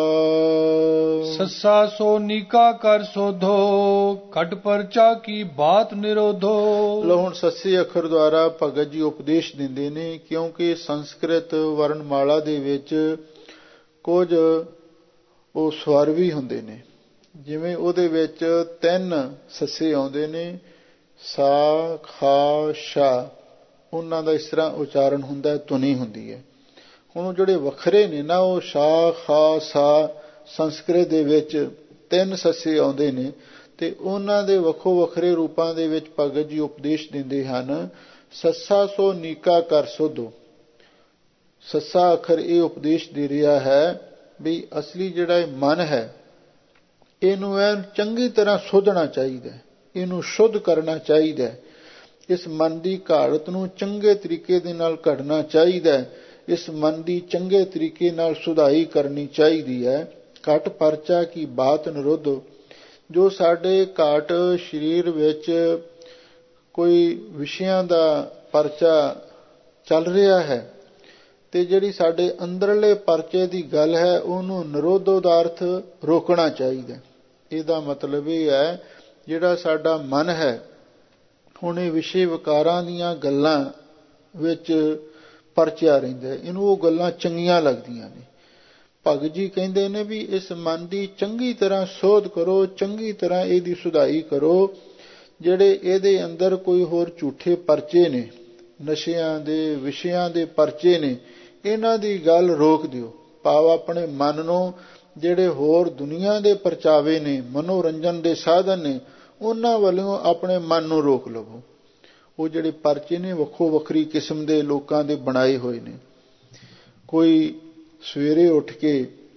ਸੱਸਾ ਸੋ ਨੀਕਾ ਕਰ ਸੋਧੋ, ਘਟ ਪਰਚਾ ਕੀ ਬਾਤ ਨਿਰੋਧੋ। ਲੋ ਹੁਣ ਸੱਸੇ ਅੱਖਰ ਦੁਆਰਾ ਭਗਤ ਜੀ ਉਪਦੇਸ਼ ਦਿੰਦੇ ਨੇ, ਕਿਉਂਕਿ ਸੰਸਕ੍ਰਿਤ ਵਰਣਮਾਲਾ ਦੇ ਵਿੱਚ ਕੁਝ ਉਹ ਸਵਰ ਵੀ ਹੁੰਦੇ ਨੇ। ਜਿਵੇਂ ਉਹਦੇ ਵਿੱਚ 3 ਸੱਸੇ ਆਉਂਦੇ ਨੇ, ਸਾ ਖਾ ਸ਼ਾ, ਉਹਨਾਂ ਦਾ ਇਸ ਤਰ੍ਹਾਂ ਉਚਾਰਨ ਹੁੰਦਾ, ਧੁਨੀ ਹੁੰਦੀ ਹੈ। ਹੁਣ ਉਹ ਜਿਹੜੇ ਵੱਖਰੇ ਨੇ ਨਾ, ਉਹ ਸ਼ਾ ਖਾ ਸਾ ਸੰਸਕ੍ਰਿਤ ਦੇ ਵਿੱਚ 3 ਸੱਸੇ ਆਉਂਦੇ ਨੇ ਤੇ ਉਹਨਾਂ ਦੇ ਵੱਖੋ ਵੱਖਰੇ ਰੂਪਾਂ ਦੇ ਵਿੱਚ ਭਗਤ ਜੀ ਉਪਦੇਸ਼ ਦਿੰਦੇ ਹਨ। ਸੱਸਾ ਸੋ ਨੀਕਾ ਕਰ ਸੋਧੋ, ਸੱਸਾ ਅੱਖਰ ਇਹ ਉਪਦੇਸ਼ ਦੇ ਰਿਹਾ ਹੈ ਵੀ ਅਸਲੀ ਜਿਹੜਾ ਇਹ ਮਨ ਹੈ ਇਹਨੂੰ ਐ ਚੰਗੀ ਤਰ੍ਹਾਂ ਸੋਧਣਾ ਚਾਹੀਦਾ, ਇਹਨੂੰ ਸ਼ੁੱਧ ਕਰਨਾ ਚਾਹੀਦਾ, ਇਸ ਮਨ ਦੀ ਘਾੜਤ ਨੂੰ ਚੰਗੇ ਤਰੀਕੇ ਦੇ ਨਾਲ ਕੱਢਣਾ ਚਾਹੀਦਾ, ਇਸ ਮਨ ਦੀ ਚੰਗੇ ਤਰੀਕੇ ਨਾਲ ਸੁਧਾਈ ਕਰਨੀ ਚਾਹੀਦੀ ਹੈ। ਘਟ ਪਰਚਾ ਕੀ ਬਾਤ ਨਿਰੋਧੋ, ਜੋ ਸਾਡੇ ਘਾਟ ਸਰੀਰ ਵਿੱਚ ਕੋਈ ਵਿਸ਼ਿਆਂ ਦਾ ਪਰਚਾ ਚੱਲ ਰਿਹਾ ਹੈ ਤੇ ਜਿਹੜੀ ਸਾਡੇ ਅੰਦਰਲੇ ਪਰਚੇ ਦੀ ਗੱਲ ਹੈ ਉਹਨੂੰ ਨਿਰੋਧੋ ਦਾ ਅਰਥ ਰੋਕਣਾ ਚਾਹੀਦਾ। ਇਹਦਾ ਮਤਲਬ ਇਹ ਹੈ ਜਿਹੜਾ ਸਾਡਾ ਮਨ ਹੈ ਹੁਣ ਇਹ ਵਿਸ਼ੇ ਵਿਕਾਰਾਂ ਦੀਆਂ ਗੱਲਾਂ ਵਿੱਚ ਪਰਚਿਆ ਰਹਿੰਦਾ, ਇਹਨੂੰ ਉਹ ਗੱਲਾਂ ਚੰਗੀਆਂ ਲੱਗਦੀਆਂ ਨੇ। ਭਗਤ ਜੀ ਕਹਿੰਦੇ ਨੇ ਵੀ ਇਸ ਮਨ ਦੀ ਚੰਗੀ ਤਰ੍ਹਾਂ ਸੋਧ ਕਰੋ, ਚੰਗੀ ਤਰ੍ਹਾਂ ਇਹਦੀ ਸੁਧਾਈ ਕਰੋ। ਜਿਹੜੇ ਇਹਦੇ ਅੰਦਰ ਕੋਈ ਹੋਰ ਝੂਠੇ ਪਰਚੇ ਨੇ, ਨਸ਼ਿਆਂ ਦੇ ਵਿਸ਼ਿਆਂ ਦੇ ਪਰਚੇ ਨੇ, ਇਹਨਾਂ ਦੀ ਗੱਲ ਰੋਕ ਦਿਓ। ਭਾਵ ਆਪਣੇ ਮਨ ਨੂੰ ਜਿਹੜੇ ਹੋਰ ਦੁਨੀਆ ਦੇ ਪਰਚਾਵੇ ਨੇ, ਮਨੋਰੰਜਨ ਦੇ ਸਾਧਨ ਨੇ, ਉਹਨਾਂ ਵੱਲੋਂ ਆਪਣੇ ਮਨ ਨੂੰ ਰੋਕ ਲਵੋ। ਉਹ ਜਿਹੜੇ ਪਰਚੇ ਨੇ ਵੱਖੋ ਵੱਖਰੀ ਕਿਸਮ ਦੇ ਲੋਕਾਂ ਦੇ ਬਣਾਏ ਹੋਏ ਨੇ। ਕੋਈ ਸਵੇਰੇ ਉੱਠ ਕੇ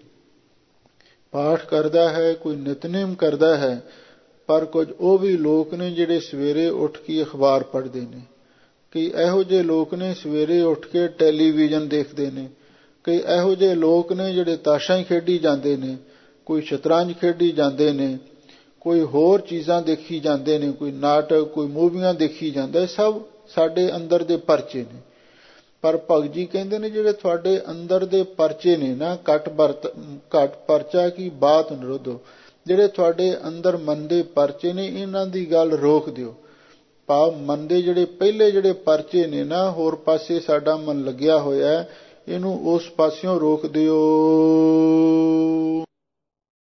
ਪਾਠ ਕਰਦਾ ਹੈ, ਕੋਈ ਨਿਤਨੇਮ ਕਰਦਾ ਹੈ, ਪਰ ਕੁਝ ਉਹ ਵੀ ਲੋਕ ਨੇ ਜਿਹੜੇ ਸਵੇਰੇ ਉੱਠ ਕੇ ਅਖਬਾਰ ਪੜ੍ਹਦੇ ਨੇ। ਕਈ ਇਹੋ ਜਿਹੇ ਲੋਕ ਨੇ ਸਵੇਰੇ ਉੱਠ ਕੇ ਟੈਲੀਵਿਜ਼ਨ ਦੇਖਦੇ ਨੇ। ਕਈ ਇਹੋ ਜਿਹੇ ਲੋਕ ਨੇ ਜਿਹੜੇ ਤਾਸ਼ਾਂ ਹੀ ਖੇਡੀ ਜਾਂਦੇ ਨੇ, ਕੋਈ ਸ਼ਤਰੰਜ ਖੇਡੀ ਜਾਂਦੇ ਨੇ, ਕੋਈ ਹੋਰ ਚੀਜ਼ਾਂ ਦੇਖੀ ਜਾਂਦੇ ਨੇ, ਕੋਈ ਨਾਟਕ, ਕੋਈ ਮੂਵੀਆਂ ਦੇਖੀ ਜਾਂਦਾ। ਸਭ ਸਾਡੇ ਅੰਦਰ ਦੇ ਪਰਚੇ ਨੇ। ਪਰ ਭਗਤ ਜੀ ਕਹਿੰਦੇ ਨੇ ਜਿਹੜੇ ਤੁਹਾਡੇ ਅੰਦਰ ਦੇ ਪਰਚੇ ਨੇ ਨਾ, ਘਟ ਪਰਚਾ ਕੀ ਬਾਤ ਨਿਰੋਧੋ, ਜਿਹੜੇ ਤੁਹਾਡੇ ਅੰਦਰ ਮਨ ਦੇ ਪਰਚੇ ਨੇ ਇਹਨਾਂ ਦੀ ਗੱਲ ਰੋਕ ਦਿਓ। ਭਾਵ ਮਨ ਦੇ ਜਿਹੜੇ ਪਹਿਲੇ ਜਿਹੜੇ ਪਰਚੇ ਨੇ ਨਾ, ਹੋਰ ਪਾਸੇ ਸਾਡਾ ਮਨ ਲੱਗਿਆ ਹੋਇਆ, ਇਹਨੂੰ ਉਸ ਪਾਸਿਓਂ ਰੋਕ ਦਿਓ।